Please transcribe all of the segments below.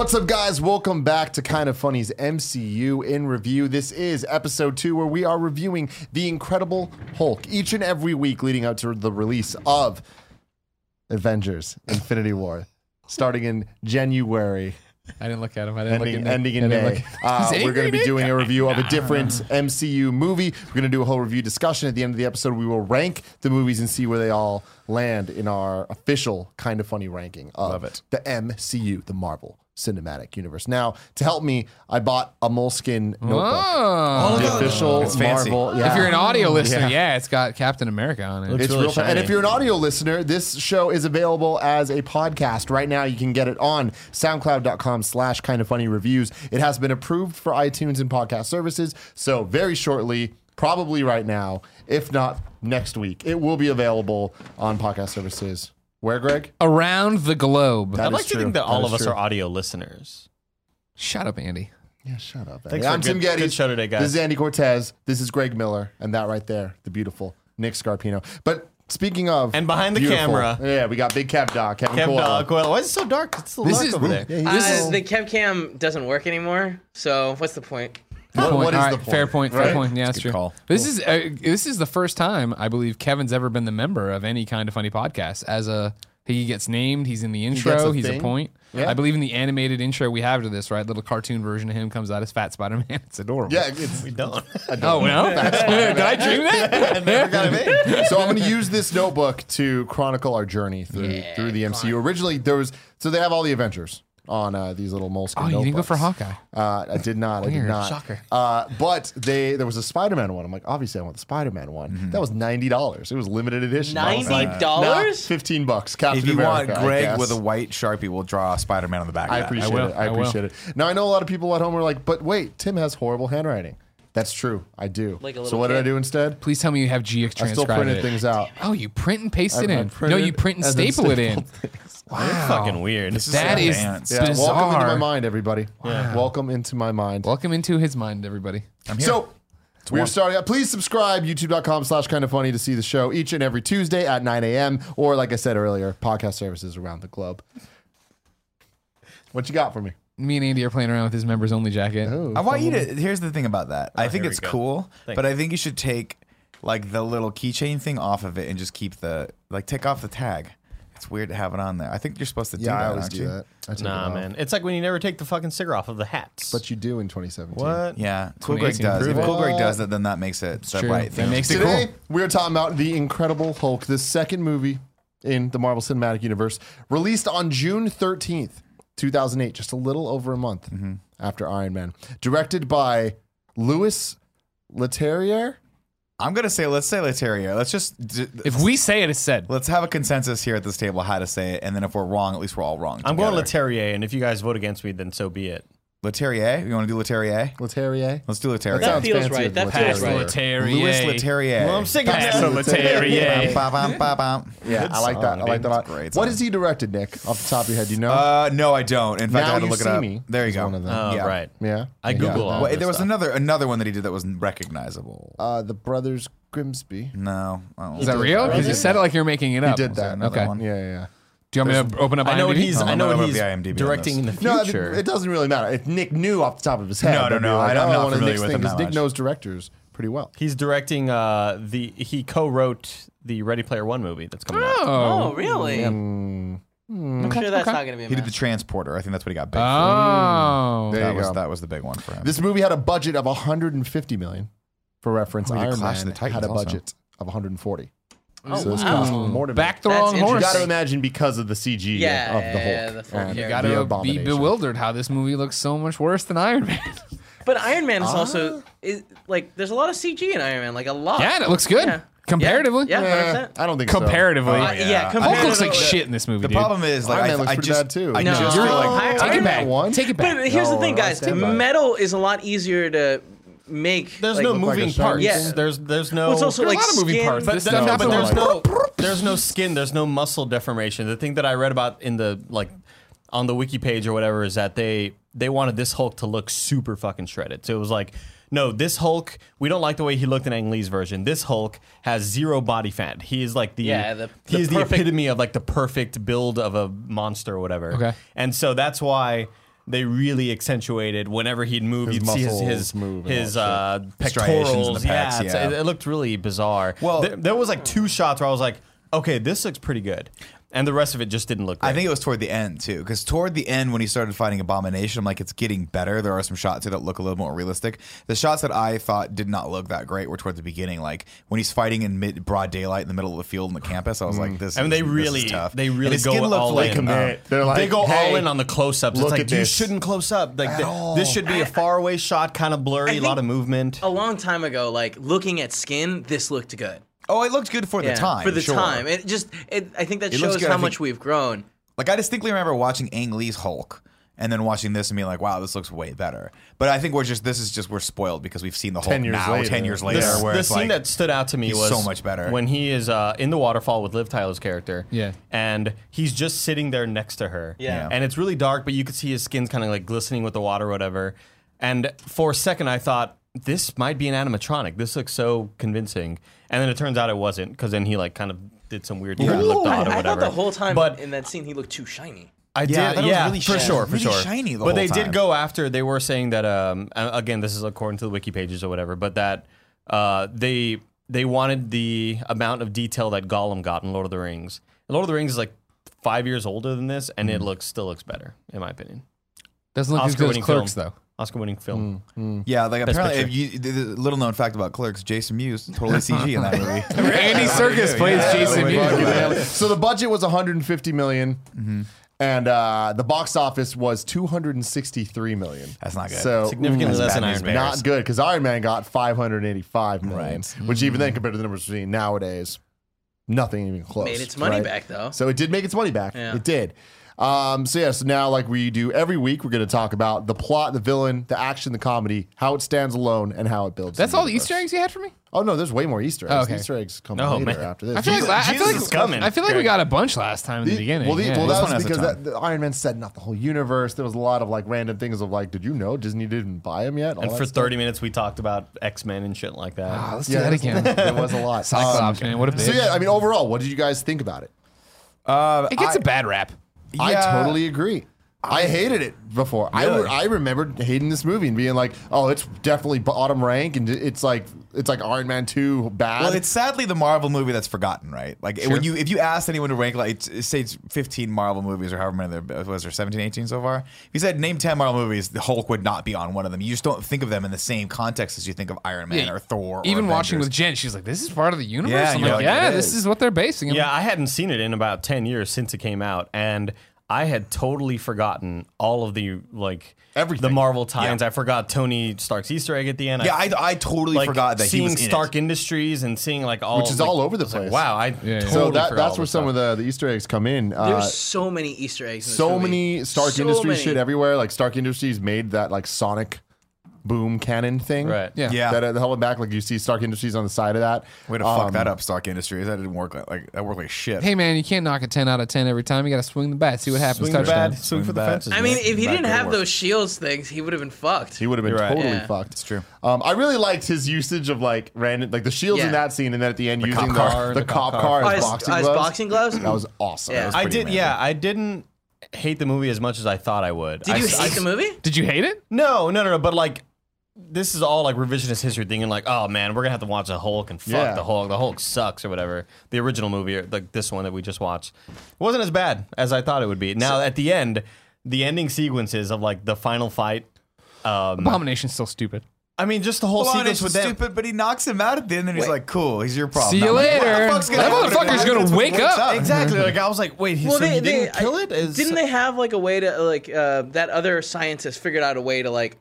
What's up, guys? Welcome back to Kind of Funny's MCU in Review. This is episode 2, where we are reviewing The Incredible Hulk each and every week leading up to the release of Avengers Infinity War, starting in January. I didn't look at him. Ending in May. We're going to be doing a review of a different MCU movie. We're going to do a whole review discussion. At the end of the episode, we will rank the movies and see where they all land in our official Kind of Funny ranking of the MCU, the Marvel Cinematic Universe. Now, to help me, I bought a Moleskine notebook. Oh, the official Marvel. Yeah. If you're an audio listener, it's got Captain America on it. It's really real fun. And shiny. if you're an audio listener, this show is available as a podcast. Right now, you can get it on soundcloud.com/kindoffunnyreviews. It has been approved for iTunes and podcast services. So very shortly, probably right now, if not next week, it will be available on podcast services. Where, Greg? Around the globe. That I'd like is to true. think that all That of is us true. are audio listeners. Shut up, Andy. Yeah, shut up. Thanks I'm for Tim Geddes. good show today, guys. This is Andy Cortez. This is Greg Miller. And that right there, the beautiful Nick Scarpino. But speaking of... And behind the beautiful, camera. Yeah, we got Big Kev Dog, Kevin Kev Coelho. Dog. Well, why is it so dark? It's so dark over there. Yeah, he's The Kev Cam doesn't work anymore, so what's the point? What is All the right, point? Fair point. Right? Fair point. Yeah, that's true. call. This is the first time I believe Kevin's ever been the member of any Kind of Funny podcast. He gets named. He's in the gets intro. a He's thing. a point. Yeah. I believe in the animated intro we have to this, right? Little cartoon version of him comes out as Fat Spider-Man. It's adorable. Yeah, it's... We don't. Oh, no? Did I dream that? Never got it made. So I'm going to use this notebook to chronicle our journey through the MCU. Originally, they have all the Avengers on these little Moleskine Oh, you didn't go notebooks. for Hawkeye. I did not. I did Weird. not. Shocker. But there was a Spider-Man one. I'm like, obviously, I want the Spider-Man one. That was $90. It was limited edition. I was like, $90? nah, $15. Captain If you America, want I Greg guess. with a white Sharpie, we'll draw Spider-Man on the back I of that. appreciate will. it. I I will. appreciate it. Now, I know a lot of people at home are like, but wait, Tim has horrible handwriting. That's true. I do. Like a So little what did I kid. do instead? Please tell me you have GX I still transcribed printed it. things out. Oh, you print and paste it I in. No, printed you print and and then staple it in. stapled things. Wow. Fucking weird. That is advanced. Yeah, bizarre. welcome into my mind, everybody. Welcome into my mind. Welcome into his mind, everybody. So we're starting out. Please subscribe, youtube.com/kindoffunny to see the show each and every Tuesday at 9 a.m. Or, like I said earlier, podcast services around the globe. What you got for me? Me and Andy are playing around with his members only jacket. I want you to. Here's the thing about that. I think here it's we go. cool, Thanks. but I think you should take like the little keychain thing off of it and just keep take off the tag. It's weird to have it on there. I think you're supposed to do that. I always aren't do you? that. I take it Nah, off. man. It's like when you never take the fucking sticker off of the hats. But you do in 2017. what? Yeah, Cool Greg 2018. does. If Prove Cool Greg it. does it, then that makes it the true. right That thing. makes it Today, cool. we're talking about The Incredible Hulk, the second movie in the Marvel Cinematic Universe, released on June 13th, 2008, just a little over a month after Iron Man. Directed by Louis Leterrier. I'm gonna say, let's say Leterrier. Let's just If we say it, it's said. let's have a consensus here at this table how to say it, and then if we're wrong, at least we're all wrong. I'm going together. Leterrier, and if you guys vote against me, then so be it. Leterrier. You want to do Leterrier? Leterrier. Let's do Leterrier. That sounds feels fancy right. of That Leterrier. feels right. Leterrier. Louis Leterrier. Well, I'm sick of Pass that. the Leterrier. Ba-bam-ba-bam. Yeah, Good I like that. song, I like dude. that a It's a lot. great What song. has he directed, Nick? Off the top of your head, do you know? No, I don't. In fact, Now I had to You look it See up. Me There you is go. one of them. Oh, Yeah. right. Yeah. I Yeah. Google all Wait, this there was stuff. another one that he did that wasn't recognizable. The Brothers Grimsby. No. I Is that real? Because you said it like you're making it He up. did that. another Okay. one? Yeah. Do you want me to open up I know what IMDb? he's. Oh, I know I'm what gonna he's go with the IMDb on directing in the this. No, future. it doesn't really matter. If Nick knew off the top of his head, No, I'd be no, like, I'm not one of familiar Nick's with things, him that 'cause Nick much. knows directors pretty well. He's directing he co-wrote the Ready Player One movie that's coming out. Oh, really? Mm. I'm sure that's not going to be a He did mess. the Transporter. I think that's what he got big for. Oh. There That you go. was the big one for him. This movie had a budget of $150 million. For reference, Oh, he did Iron Clash of Man the Titans had a also. budget of $140. Oh, So this wow. cost more to Back the That's wrong You horse. got to interesting. imagine because of the CG Yeah, of the Hulk. yeah, the full and character. You the gotta be abomination. bewildered how this movie looks so much worse than Iron Man. But Iron Man is also like there's a lot of CG in Iron Man, like a lot. Yeah, and it looks good. Yeah. Comparatively. Yeah, Eh, 100%. I don't think Comparatively. so. Yeah, Hulk compared looks to like the- shit in this movie, The dude. problem is, like, Iron Man looks I pretty just, bad, too. I No. just You're feel like- like Take it Iron back. Man 1? Take it back. But here's the No, thing, I guys. stand by it. Metal is a lot easier to make. There's like, no look like a moving shark. parts. Yeah. There's no. Well, it's also There are a like lot of moving skin. parts. But, This no, stuff but happens there's no skin. There's no muscle deformation. The thing that I read about in the on the wiki page or whatever is that they wanted this Hulk to look super fucking shredded. So it was like, no, this Hulk, we don't like the way he looked in Ang Lee's version. This Hulk has zero body fat. He is like the he is the perfect- epitome of like the perfect build of a monster or whatever. Okay. And so that's why they really accentuated whenever he'd move. His You'd see muscles his move and his all pectorals. in the pecs, yeah. It looked really bizarre. Well- there was like 2 shots where I was like, okay, this looks pretty good, and the rest of it just didn't look great. I think it was toward the end too, because toward the end when he started fighting Abomination, I'm like, it's getting better. There are some shots here that look a little more realistic. The shots that I thought did not look that great were towards the beginning, like when he's fighting in broad daylight in the middle of the field in the campus. I was like, this. I mean, this they is tough. really And his go skin looked all like in. They're like, They go hey, all in on the close-ups. It's look like, at you this. shouldn't close up. Like this should be a faraway shot, kind of blurry, a lot of movement. A long time ago, like looking at skin, this looked good. Oh, it looked good for the time. For the sure. time, I think that It looks shows good. how I think- much we've grown. Like I distinctly remember watching Ang Lee's Hulk and then watching this and being like, wow, this looks way better. But I think we're spoiled because we've seen the Hulk 10 years now, later. 10 years later. The where it's scene like, that stood out to me he's was so much better. when he is in the waterfall with Liv Tyler's character. Yeah. And he's just sitting there next to her. Yeah. And it's really dark, but you could see his skin's kind of like glistening with the water or whatever. And for a second, I thought, this might be an animatronic. This looks so convincing. And then it turns out it wasn't, because then he like kind of did some weird turn, looked odd or I whatever. thought the whole time But in that scene he looked too shiny. I did, Yeah, I thought it was really for shiny. sure, for Really sure. shiny the but whole they time. did go after. They were saying that again, this is according to the wiki pages or whatever, but that they wanted the amount of detail that Gollum got in Lord of the Rings. And Lord of the Rings is like 5 years older than this, and it still looks better, in my opinion. Doesn't look as good as Oscar-winning Clerks, film. though. Oscar-winning film. Yeah, like apparently, picture. the little known fact about Clerks, Jason Mewes, totally CG in that movie. Andy Serkis plays Jason Mewes. So the budget was 150 million, and the box office was 263 million. That's not good. So Significantly less bad than news, Iron Man. Bears. not good because Iron Man got 585 million, Right. which even then compared to the numbers we're seeing nowadays, nothing even close. Made its money right? back though. So it did make its money back. Yeah. It did. So now like we do every week, we're going to talk about the plot, the villain, the action, the comedy, how it stands alone, and how it builds. That's all the universe. Easter eggs you had for me? Oh no, there's way more Easter eggs. Oh, okay. The Easter eggs come Oh, later man. after this. I feel Jesus is coming. I feel like we got a bunch last time in the beginning. Well, Yeah. that This one was has a because ton. the Iron Man setting up the whole universe. There was a lot of like random things of like, did you know Disney didn't buy him yet? All And that for stuff. 30 minutes, we talked about X-Men and shit like that. Ah, let's do that again. There was a lot. Cyclops, man. What a bitch. So yeah, I mean, overall, what did you guys think about it? It gets a bad rap. I totally agree. I hated it before. Really? I remembered hating this movie and being like, "Oh, it's definitely bottom rank," and it's like Iron Man 2 bad. Well, it's sadly the Marvel movie that's forgotten, right? Like when if you ask anyone to rank, like say it's 15 Marvel movies or however many there was, there 17, 18 so far. If you said name 10 Marvel movies, the Hulk would not be on one of them. You just don't think of them in the same context as you think of Iron Man or Thor. Even or watching Avengers. with Jen, she's like, "This is part of the universe." Yeah, I'm you're like, like, "Yeah, it this is." is what they're basing it." Yeah, I hadn't seen it in about 10 years since it came out, and I had totally forgotten all of the Everything. the Marvel tie-ins. I forgot Tony Stark's Easter egg at the end. Yeah, I totally forgot that he seeing was in Stark it. Industries and seeing like all Which is like, all over the I was like, place. wow, I yeah. totally so forgot that's all where this some stuff. of the Easter eggs come in. There's so many Easter eggs. In this So movie. many Stark So Industries many. shit everywhere. Like Stark Industries made that like Sonic boom cannon thing. Right. Yeah. Yeah. That held it back. Like you see Stark Industries on the side of that. Way to fuck that up, Stark Industries. That didn't work like that worked like shit. Hey man, you can't knock a 10 out of 10 every time. You got to swing the bat, see what happens. Swing the Touchdown. bat, swing for the bat. fences. I mean, man. if he Back didn't door have work. those shields things, he would have been fucked. He would have been You're right. totally Yeah. fucked. It's true. I really liked his usage of like random, like the shields in Yeah. that scene, and then at the end using cop car, the the cop cop car car. as Oh, boxing as gloves. boxing gloves? That was awesome. Yeah. That was I pretty did. amazing. Yeah, I didn't hate the movie as much as I thought I would. Did you hate the movie? Did you hate it? No. But like, this is all like revisionist history thinking like, oh man, we're gonna have to watch the Hulk and fuck Yeah. the Hulk. The Hulk sucks or whatever. The original movie, or like this one that we just watched, wasn't as bad as I thought it would be. Now at the end, the ending sequences of like the final fight. Abomination's still stupid. I mean, just the whole Well, sequence it's with them. stupid, but he knocks him out at the end, and he's like, "Cool, he's your problem." See you I'm like, later. what the fuck's That happen? motherfucker's gonna That's what wake wakes up. Exactly. Like I was like, wait, so he didn't kill it? Didn't they have like a way to like that other scientist figured out a way to like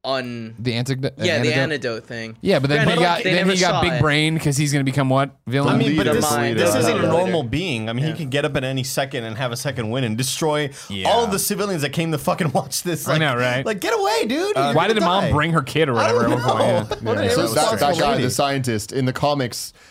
The antidote. the antidote thing. Yeah, but then Granted, they never he got saw big it. brain because he's gonna become what villain? I mean, but Leader, this leader. isn't a Leader. normal being. I mean, he can get up at any second and have a second win and destroy all of the civilians that came to fucking watch this. I Like, know, right? Like, get away, dude. You're why gonna did the mom die. bring her kid or I whatever? don't at one point? know. Yeah. What an So irresponsible that guy, lady. the scientist in the comics,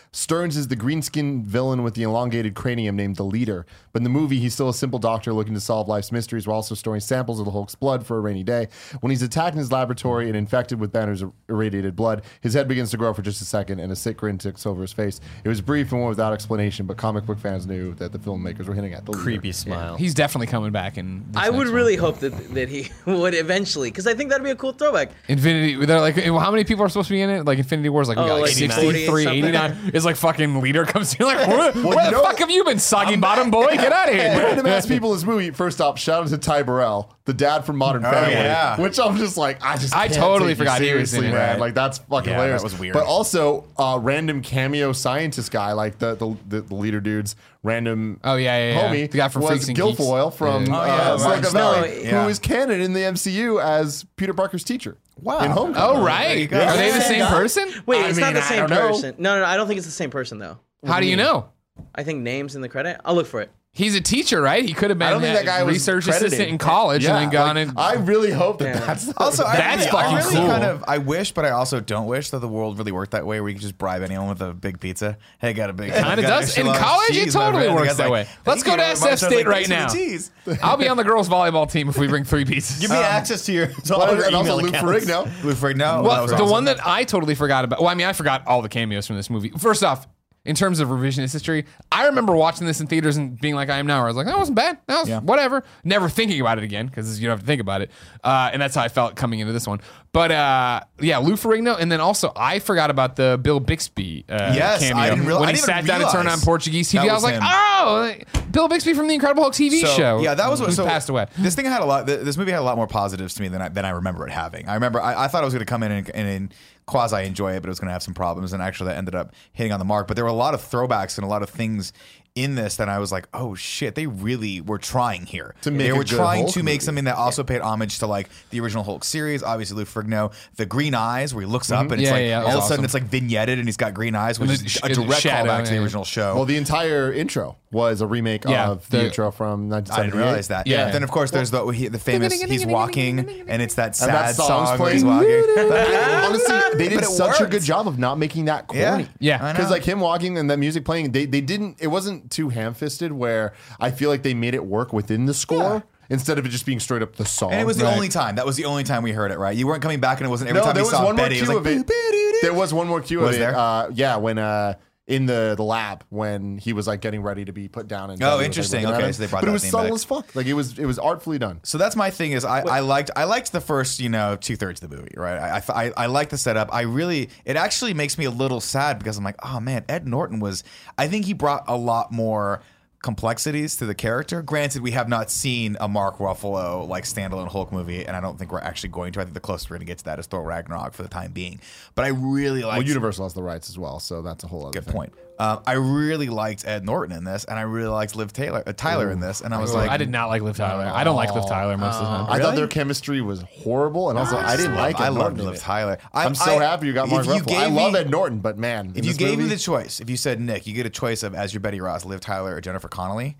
Stearns is the green-skinned villain with the elongated cranium named the Leader. But in the movie, he's still a simple doctor looking to solve life's mysteries while also storing samples of the Hulk's blood for a rainy day. When he's attacked in his laboratory and infected with Banner's irradiated blood, his head begins to grow for just a second, and a sick grin takes over his face. It was brief and went without explanation, but comic book fans knew that the filmmakers were hinting at the Leader. Creepy smile. He's definitely coming back. In this I would next really one. hope that he would eventually, because I think that'd be a cool throwback. Infinity. They're like, how many people are supposed to be in it? Like Infinity War's like, we Oh, got like like 63, 40 89. It's like fucking Leader comes in like, where you the know- fuck have you been, soggy bottom boy? Get out of here. Random ass people in this movie. First off, shout out to Ty Burrell, the dad from Modern Family, yeah. which I'm just like, I can't totally take you forgot he was in seriously, it. man. Right. Like that's fucking Yeah, hilarious. that was weird. But also, random cameo scientist guy, like the Leader dude's random Oh, yeah. homie, The guy from was Freaks and Geeks. Guilfoyle from Yeah. yeah, Silicon right. Valley, Yeah. who is canon in the MCU as Peter Parker's teacher. Wow. In Homecoming. Oh, There you right. go. Are they the Yeah. same person? Wait, I it's mean, not the I same don't know. person. No, I don't think it's the same person though. How do you know? I think names in the credit. I'll look for it. He's a teacher, right? He could have been I don't think that guy was research credited. assistant in college and then gone and. I really hope that Yeah. that's Also, That's I fucking really cool. kind of I wish, but I also don't wish that the world really worked that way, where you could just bribe anyone with a big pizza. Hey, got a big. Kind of got does. extra In large college, it cheese, my totally friend. The works guy's that like, way. Let's "Thank go you to very much." SF I was State like, right "Thanks for now. the cheese." I'll be on the girls' volleyball team if we bring 3 pizzas. Give me access to your to all your and also email Luke accounts. Ferrigno. Lou Ferrigno. Well, that was the awesome. one that I totally forgot about. Well, I mean, I forgot all the cameos from this movie. First off, in terms of revisionist history, I remember watching this in theaters and being like I am now. Where I was like, that wasn't bad. That was Yeah. whatever. Never thinking about it again because you don't have to think about it. And that's how I felt coming into this one. But yeah, Lou Ferrigno, and then also I forgot about the Bill Bixby Yes, cameo I didn't real- when I he didn't sat down and turned on realize Portuguese TV. that I was was like, him. oh, Bill Bixby from the Incredible Hulk TV show. Yeah, that was what who's passed away. This thing had a lot. This movie had a lot more positives to me than I remember it having. I remember I thought I was going to come in and quasi enjoy it, but it was going to have some problems, and actually that ended up hitting on the mark. But there were a lot of throwbacks and a lot of things in this that I was like, oh shit, they really were trying here. To make they a were good trying Hulk to make movie. something that also paid homage to like the original Hulk series. Obviously, Lou Ferrigno, the green eyes, where he looks up and it's Yeah, like yeah, all of a that's sudden awesome. it's like vignetted and he's got green eyes, which And is the a direct shadow, callback to the yeah. original show. Well, the entire intro was a remake Yeah, of the the- intro from I 1978. didn't realize that. Yeah. Then of course there's the famous he's walking and it's that And sad that song's song where he's playing. walking. Honestly, they did But it such a worked. good job of not making that corny. Yeah. I know. Because like him walking and that music playing, they didn't. It wasn't too ham-fisted. Where I feel like they made it work within the score instead of it just being straight up the song. And it was the Right. only time. That was the only time we heard it, right? You weren't coming back and it wasn't every no. time There we was saw one more Betty. It was cue like, of it. There was one more cue Was of it. there? Yeah, when in the lab when he was like getting ready to be put down. And Oh, Betty was, like, interesting. looking at Okay, him. so they brought but it that was theme subtle back. as fuck. Like it was artfully done. So that's my thing is I liked the first 2/3 of the movie, right? I like the setup. It actually makes me a little sad because I'm like, oh man, Ed Norton I think he brought a lot more complexities to the character. Granted, we have not seen a Mark Ruffalo like standalone Hulk movie, and I don't think we're actually going to. I think the closest we're going to get to that is Thor Ragnarok for the time being. But I really like Well, Universal has the rights as well, so that's a whole other good thing. point. I really liked Ed Norton in this, and I really liked Liv Tyler in this, and I was like, I did not like Liv Tyler. I don't like Liv Tyler most of the time. I thought their chemistry was horrible, and also I didn't like Ed I Norton loved in Liv it. Tyler. I'm so happy you got Mark if you Ruffalo. I gave love me- Ed Norton, but man, If you gave me the choice, if you said, Nick, you get a choice of as your Betty Ross, Liv Tyler or Jennifer Connelly,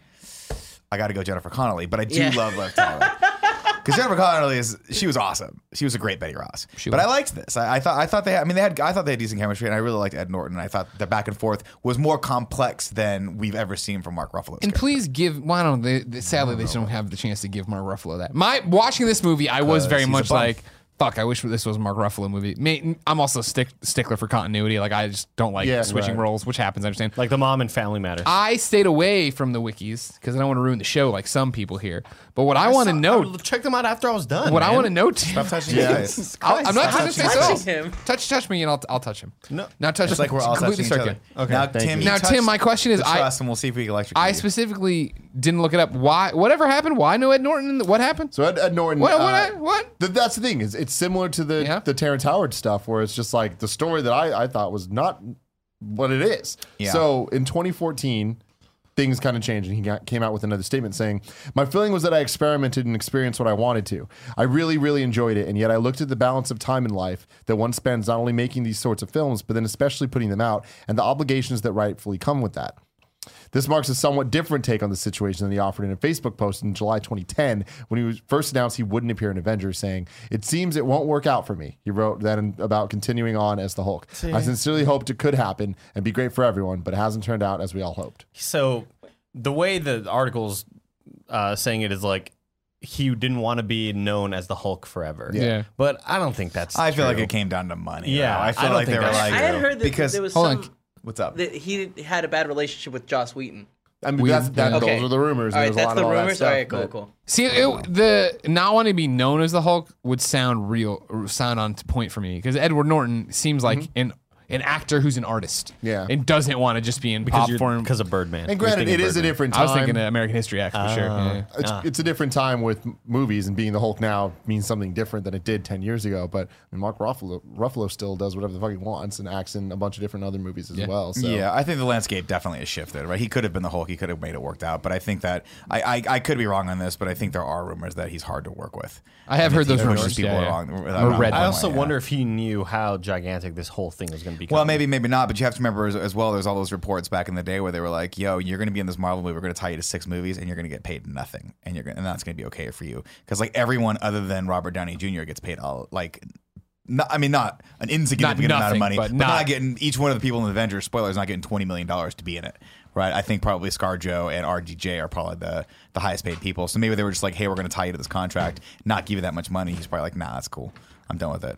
I got to go Jennifer Connelly. But I do Yeah. love Liv Tyler. Because Jennifer Connelly she was awesome. She was a great Betty Ross. But was. I liked this. I thought they had decent chemistry, and I really liked Ed Norton. And I thought the back and forth was more complex than we've ever seen from Mark Ruffalo. And please give. Well, I don't know. Sadly, they just don't have the chance to give Mark Ruffalo that. Watching this movie, I was very he's a much bum. like, fuck, I wish this was a Mark Ruffalo movie. I'm also a stickler for continuity. Like, I just don't like Yeah, switching right. roles, which happens, I understand. Like the mom and Family Matters. I stayed away from the wikis because I don't want to ruin the show like some people here. But what I want to know, Check them out after I was done. what I man. want to know, Stop touching Yeah. his face. I'm not touching his face at all. touching him. Touch me, and I'll touch him. No. Not touch. Just like we're all completely touching each other. circular. Okay. Now, Thank Tim, you. you Now, Tim, touch my question is, the trust, and we'll see if we can electrocute I you. specifically didn't look it up. Why? Whatever happened? Why no Ed Norton? What happened? So Ed Norton. What? That's the thing is it's similar to the Terrence Howard stuff where it's just like the story that I thought was not what it is. Yeah. So in 2014, things kind of changed, and he came out with another statement saying, "My feeling was that I experimented and experienced what I wanted to. I really, really enjoyed it, and yet I looked at the balance of time in life that one spends not only making these sorts of films, but then especially putting them out, and the obligations that rightfully come with that." This marks a somewhat different take on the situation than he offered in a Facebook post in July 2010 when he was first announced he wouldn't appear in Avengers, saying, "It seems it won't work out for me." He wrote then about continuing on as the Hulk. "I sincerely hoped it could happen and be great for everyone, but it hasn't turned out as we all hoped." So the way the article's saying it is like he didn't want to be known as the Hulk forever. Yeah. But I don't think that's I feel like true. it came down to money. Yeah, though. I feel I don't like they think were that's like, I had heard that because there was Hold on. some what's up? that he had a bad relationship with Joss Whedon. I mean, those are the rumors. All and right, there's a that's lot the of all that rumors. stuff, All right, cool, but- cool. See, the not wanting to be known as the Hulk would sound real, or sound on point for me because Edward Norton seems like an actor who's an artist, Yeah. and doesn't want to just be in pop form. Because of Birdman. And granted, it is a different time. I was thinking American History X for sure. Yeah. It's a different time with movies, and being the Hulk now means something different than it did 10 years ago. But I mean, Mark Ruffalo still does whatever the fuck he wants and acts in a bunch of different other movies as well. So. Yeah, I think the landscape definitely has shifted, right? He could have been the Hulk. He could have made it worked out. But I think that, I could be wrong on this, but I think there are rumors that he's hard to work with. I have heard those He pushes rumors. people Yeah, yeah. along- Or read I them. also yeah. wonder if he knew how gigantic this whole thing was going to become. Well, maybe not, but you have to remember as well, there's all those reports back in the day where they were like, yo, you're going to be in this Marvel movie, we're going to tie you to 6 movies, and you're going to get paid nothing, and that's going to be okay for you. Because like everyone other than Robert Downey Jr. gets paid all, like, not an insignificant amount of nothing, money, but not not getting, each one of the people in the Avengers, spoilers, not getting $20 million to be in it. Right, I think probably ScarJo and RDJ are probably the highest paid people. So maybe they were just like, hey, we're going to tie you to this contract, not give you that much money. He's probably like, nah, that's cool. I'm done with it.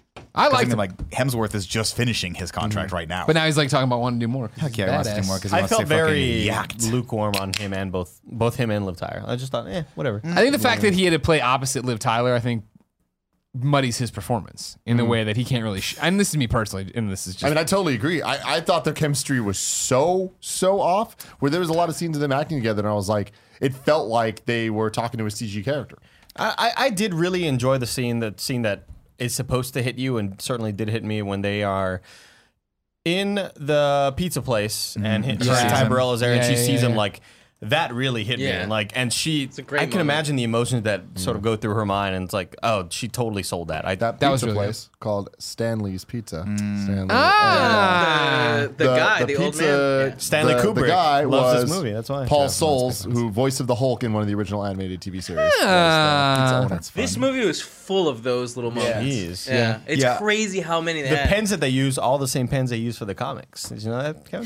I like like Hemsworth is just finishing his contract right now. but now he's like talking about wanting to do more. Heck yeah, he wants to do more because he I wants felt to fucking very yacked. lukewarm on him and both him and Liv Tyler. I just thought, whatever. I think the fact that he had to play opposite Liv Tyler, I think, muddies his performance in a way that he can't really. And this is me personally, and this is just. I mean, I totally agree. I thought their chemistry was so off, where there was a lot of scenes of them acting together, and I was like, it felt like they were talking to a CG character. I did really enjoy the scene that is supposed to hit you, and certainly did hit me when they are in the pizza place and Ty Burrell is there, and she sees him like. That really hit me, Yeah. and I It's a great can moment. imagine the emotions that sort of go through her mind, and it's like, oh, she totally sold that. That That was pizza really place called Stanley's Pizza. Stanley. The guy, the old man. Stanley the Kubrick guy loves was this movie, that's why. Paul Yeah, Souls, who voice of the Hulk in one of the original animated TV series. was the pizza owner. This movie was full of those little moments. He is. Yeah. It's Yeah. crazy how many they The had. pens that they use, all the same pens they use for the comics. Did you know that, Kevin?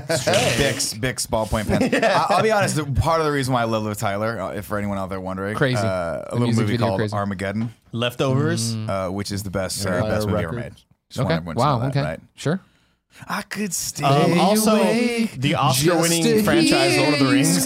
Bix ballpoint pen. I'll be honest. Part of the reason why I love Liv Tyler, if for anyone out there wondering, Crazy. a The little music movie video called crazy. Armageddon, Leftovers. which is the best Empire best movie ever Records. made. Just want Okay. everyone to know Wow. that, Okay. right? Sure. I could stay Also, awake the Oscar-winning just to franchise Lord of the Rings.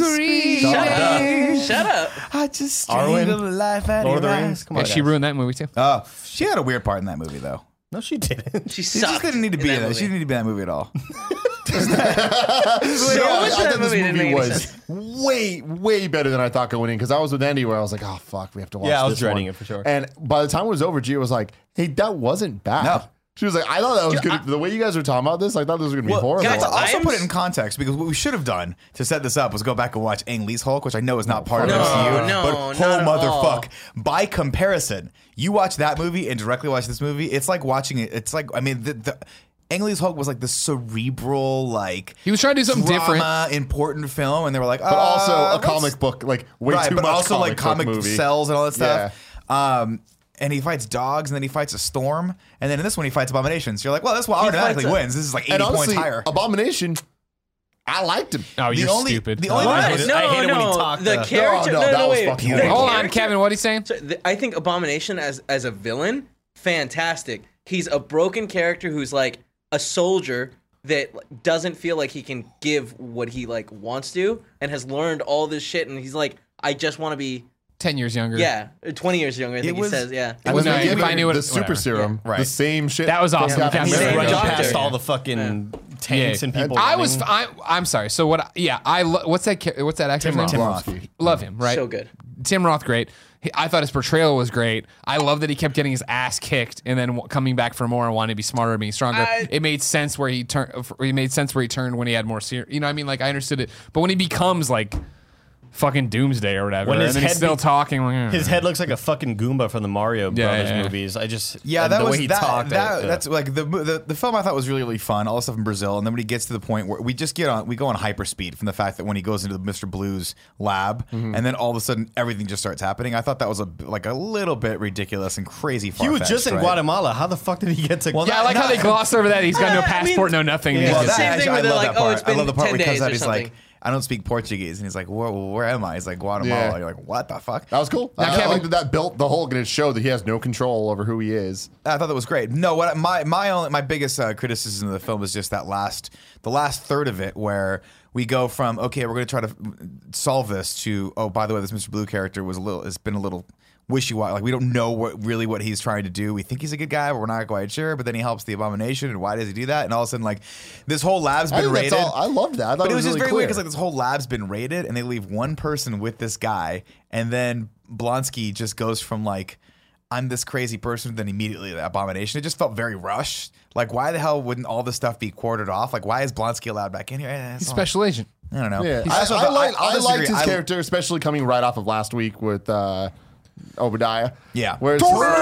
Shut up. I just Arwen, stayed alive at Lord of the your Rings. eyes. Come Yeah, on, she guys. ruined that movie too. Oh, she had a weird part in that movie, though. No, she didn't. She She sucked. just didn't need to be in it. She movie. didn't need to be in that movie at all. So much of I that thought movie this didn't make movie any was way better than I thought going in, because I was with Andy where I was like, oh fuck, we have to watch Yeah, I was this dreading one. it for sure. And by the time it was over, Gia was like, hey, that wasn't bad. No. She was like, I thought that was good. The way you guys were talking about this, I thought this was going to be horrible. guys, To also I am put it in context, because what we should have done to set this up was go back and watch Ang Lee's Hulk, which I know is not part of No, MCU, no, but not oh at all. motherfuck. By comparison, you watch that movie and directly watch this movie, it's like watching it. It's like, I mean, the Ang Lee's Hulk was like the cerebral, like He was trying to do something different. drama, important film, and they were like, but also a let's- comic book, like way right, too but much also like comic comic book movie. cells and all that stuff. And he fights dogs, and then he fights a storm, and then in this one he fights Abominations. So you're like, well, this one automatically fights a- wins. This is like 80 And points honestly, higher. Abomination, I liked him. Oh, you're stupid. The only I thing hate is, it. I hate it when he No, talked. the character. No, No, that was wait. fucking The horrible. Hold on, character- Kevin. What are you saying? I think Abomination as a villain, fantastic. He's a broken character who's like a soldier that doesn't feel like he can give what he like wants to, and has learned all this shit, and he's like, I just want to be 10 years younger. 20 years younger. I think was- he says, yeah. It was No, giving if I knew it- the super whatever. serum, Yeah. the Right. same shit. That was awesome. from You can't Captain He's miss America. it. running Doctor. past all the fucking tanks and people. I was. running. I'm sorry. So what? Yeah. What's that actor's name? Tim Roth. Love him. Right. So good. Tim Roth, great. I thought his portrayal was great. I love that he kept getting his ass kicked and then coming back for more and wanting to be smarter and being stronger. It made sense where he turned. It made sense where he turned when he had more. You know, what I mean, like I understood it. But when he becomes like fucking Doomsday or whatever, When and his then he's head still be- talking. Like, His head looks like a fucking Goomba from the Mario Brothers yeah. movies. and that the was way he that, talked. That's like the film I thought was really, really fun. All the stuff in Brazil, and then when he gets to the point where we go on hyperspeed from the fact that when he goes into Mr. Blue's lab, and then all of a sudden everything just starts happening. I thought that was a little bit ridiculous and crazy. He was just in Guatemala. How the fuck did he get to? Well, yeah, I like how they gloss over that. He's got no passport, no nothing. Yeah. He's It's the just- same thing where they're like, oh, it's been I love the part 10 where he comes days out. or He's something. like, I don't speak Portuguese, and he's like, where am I? He's like, Guatemala. Yeah. You're like, what the fuck? That was cool. I Kevin- like that built the Hulk and it showed that he has no control over who he is. I thought that was great. No, what my biggest criticism of the film is just the last third of it, where we go from, okay, we're going to try to solve this, to, oh, by the way, this Mr. Blue character has been a little wishy-washy. Like, we don't know what he's trying to do. We think he's a good guy, but we're not quite sure. But then he helps the Abomination, and why does he do that? And all of a sudden, like, this whole lab's I been think that's raided. all. I loved that. I thought But it was just really very clear. weird because like this whole lab's been raided, and they leave one person with this guy, and then Blonsky just goes from like, I'm this crazy person, then immediately the Abomination. It just felt very rushed. Like, why the hell wouldn't all this stuff be quartered off? Like, why is Blonsky allowed back in here? He's a special agent. I don't know. Yeah, I'll I liked disagree. his character, especially coming right off of last week with Obadiah. Yeah. where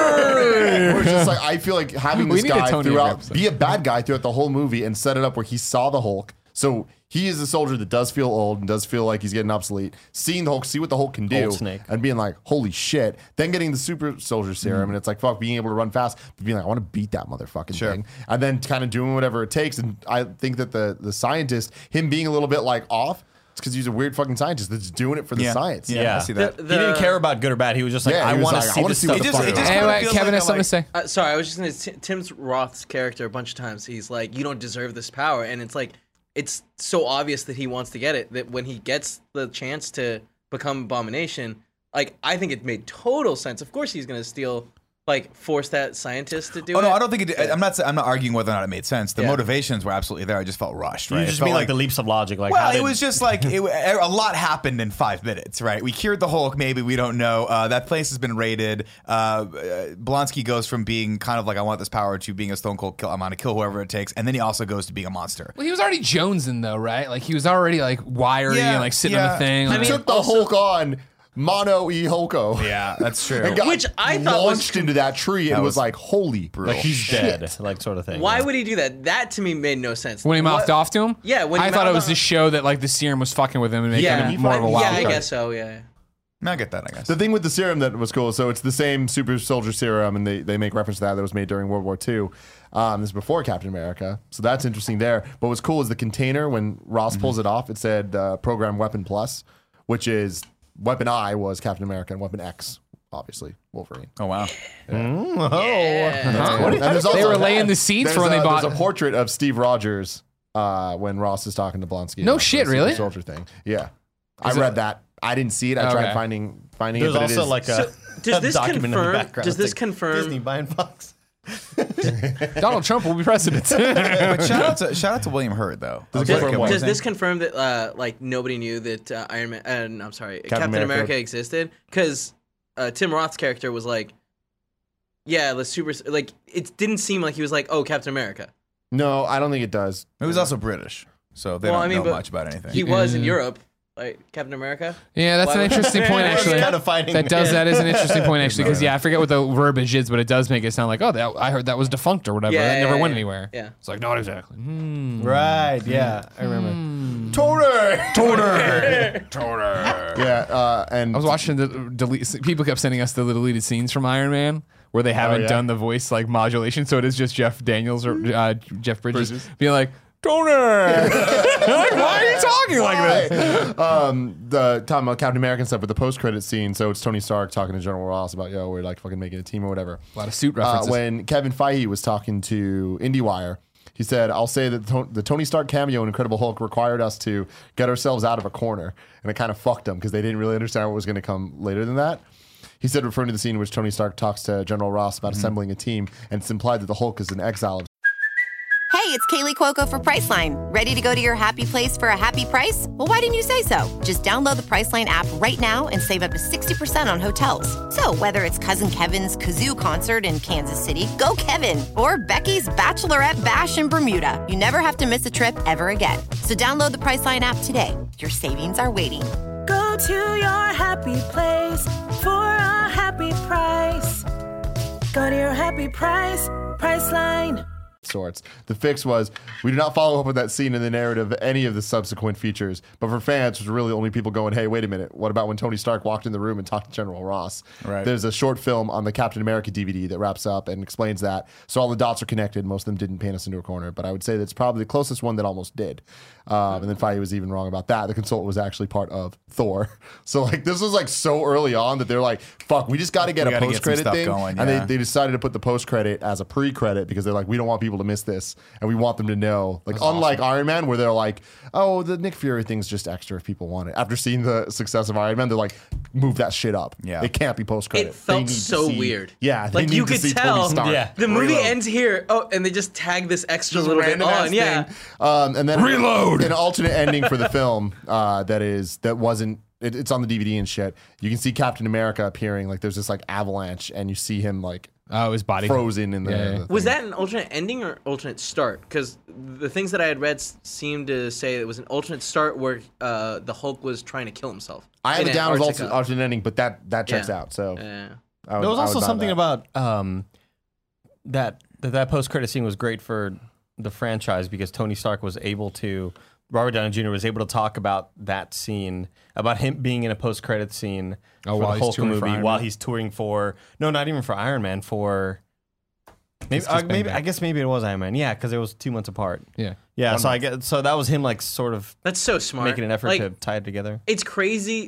it's just like I feel like having We this need a guy Tony every throughout episode. be a bad guy throughout the whole movie and set it up where he saw the Hulk. So he is a soldier that does feel old and does feel like he's getting obsolete. Seeing the Hulk, see what the Hulk can do, Old Snake. and being like, "Holy shit!" Then getting the super soldier serum, and it's like, "Fuck!" Being able to run fast, but being like, "I want to beat that motherfucking thing," and then kind of doing whatever it takes. And I think that the scientist, him being a little bit like off, it's because he's a weird fucking scientist that's doing it for the science. Yeah, I see that. He didn't care about good or bad. He was just like, Yeah, I he was want to like, I see wanna this see stuff. what the It just fuck kinda Anyway, feels Kevin like has a, something to say. Sorry, I was just going to Tim Roth's character a bunch of times. He's like, you don't deserve this power. And it's like, it's so obvious that he wants to get it that when he gets the chance to become Abomination, like, I think it made total sense. Of course he's going to force that scientist to do it. Oh no, I don't think it. I'm not arguing whether or not it made sense. The Yeah. motivations were absolutely there. I just felt rushed. Right? You It just felt mean like the leaps of logic. Like, Well, how it did- was just like a lot happened in 5 minutes, right? We cured the Hulk, maybe we don't know. That place has been raided. Blonsky goes from being kind of like I want this power to being a stone cold kill. I'm gonna kill whoever it takes, and then he also goes to being a monster. Well, he was already jonesing though, right? Like he was already like wiry Yeah, and like sitting on yeah. the thing. I like- mean, Took the also- Hulk on mono e Hulko. Yeah, that's true. And got Which I thought was launched into that tree and That was was like, holy, like he's shit. dead, like sort of thing. Why would he do that? That to me made no sense. when he mouthed What- off to him, Yeah, when he I thought it mouthed was off- to show that like the serum was fucking with him and making Yeah, him more of a yeah, wild I card. guess so. Yeah. I get that, I guess. The thing with the serum that was cool, so it's the same super soldier serum, and they make reference to that was made during World War II. This is before Captain America, so that's interesting there. But what's cool is the container, when Ross pulls it off, it said Program Weapon Plus, which is Weapon I was Captain America, and Weapon X, obviously, Wolverine. Oh wow. Yeah. And there's They also- were laying the seeds for when they bought. There's a portrait of Steve Rogers when Ross is talking to Blonsky. No about the shit, super really? Soldier thing. Yeah. I Is it- read that. I didn't see it. I tried Okay. finding There's it, but it also is. like a, does a this document in the confirm- background. does It's this like, confirm- Disney buying Fox? Donald Trump will be president. But shout out to William Hurt though. Does it Okay, confirm what Does was this it? confirm that like nobody knew that Iron Man? I'm sorry, Captain America. America existed? Because Tim Roth's character was like, yeah, the super. Like it didn't seem like he was like, oh, Captain America. No, I don't think it does. It was also British, so they Well, don't I mean, know but much about anything. He was in Europe, like Captain America. Yeah, that's an Why- interesting point, actually. kind of fighting. That is an interesting point, actually, because I forget what the verbiage is, but it does make it sound like, oh, I heard that was defunct or whatever. Yeah, that never yeah, went yeah. anywhere. Yeah. It's like, not exactly. Right, yeah. I remember. Toner. Toner. Yeah, and I was watching the people kept sending us the deleted scenes from Iron Man where they haven't yeah? done the voice like modulation, so it is just Jeff Daniels or Jeff Bridges being like, Toner. Like, why are you talking like this? the talking about Captain America and stuff with the post-credit scene. So it's Tony Stark talking to General Ross about, we're like fucking making a team or whatever. A lot of suit references. When Kevin Feige was talking to IndieWire, he said, I'll say that the Tony Stark cameo in Incredible Hulk required us to get ourselves out of a corner. And it kind of fucked them because they didn't really understand what was going to come later than that. He said, referring to the scene in which Tony Stark talks to General Ross about assembling a team, and it's implied that the Hulk is in exile. Hey, it's Kaylee Cuoco for Priceline. Ready to go to your happy place for a happy price? Well, why didn't you say so? Just download the Priceline app right now and save up to 60% on hotels. So whether it's Cousin Kevin's Kazoo Concert in Kansas City, go Kevin, or Becky's Bachelorette Bash in Bermuda, you never have to miss a trip ever again. So download the Priceline app today. Your savings are waiting. Go Go to your happy place for a happy price. Go to your happy price, Priceline. Sorts. The fix was we do not follow up with that scene in the narrative of any of the subsequent features. But for fans, it was really only people going, hey, wait a minute. What about when Tony Stark walked in the room and talked to General Ross? Right. There's a short film on the Captain America DVD that wraps up and explains that. So all the dots are connected. Most of them didn't paint us into a corner. But I would say that's probably the closest one that almost did. And then Feige was even wrong about that. The consultant was actually part of Thor. So like this was like so early on that they're like, fuck, we just got to get a post-credit thing. Going, and they decided to put the post-credit as a pre-credit because they're like, we don't want people to miss this. And we want them to know. Like unlike Iron Man where they're like, oh, the Nick Fury thing's just extra if people want it. After seeing the success of Iron Man, they're like, move that shit up. Yeah. It can't be post-credit. It felt so weird. Yeah. They Like need you to could see tell Tony Stark. Yeah. the movie Reload. ends here. Oh, and they just tag this extra Just little bit random ass on. Yeah. thing. And then Reload! An alternate ending for the film that wasn't. It's on the DVD and shit. You can see Captain America appearing. Like there's this like avalanche, and you see him like Oh, his body frozen in the. Yeah. the Was thing. that an alternate ending or alternate start? Because the things that I had read seemed to say it was an alternate start where the Hulk was trying to kill himself. I have in it down as Antarctica. alternate ending, but that checks Yeah. out. So Yeah. I would- There was I also would buy something that. about that post credit scene was great for the franchise because Tony Stark was able to, Robert Downey Jr. was able to talk about that scene, about him being in a post credit scene Oh, for while the he's Hulk touring for movie Iron while Man? he's touring for not even for Iron Man for. Maybe, Kiss Kiss Bang maybe Bang. I guess maybe it was Iron Man. Yeah, because it was 2 months apart. Yeah. Yeah, so I get so that was him like sort of That's so smart. making an effort Like, to tie it together. It's crazy.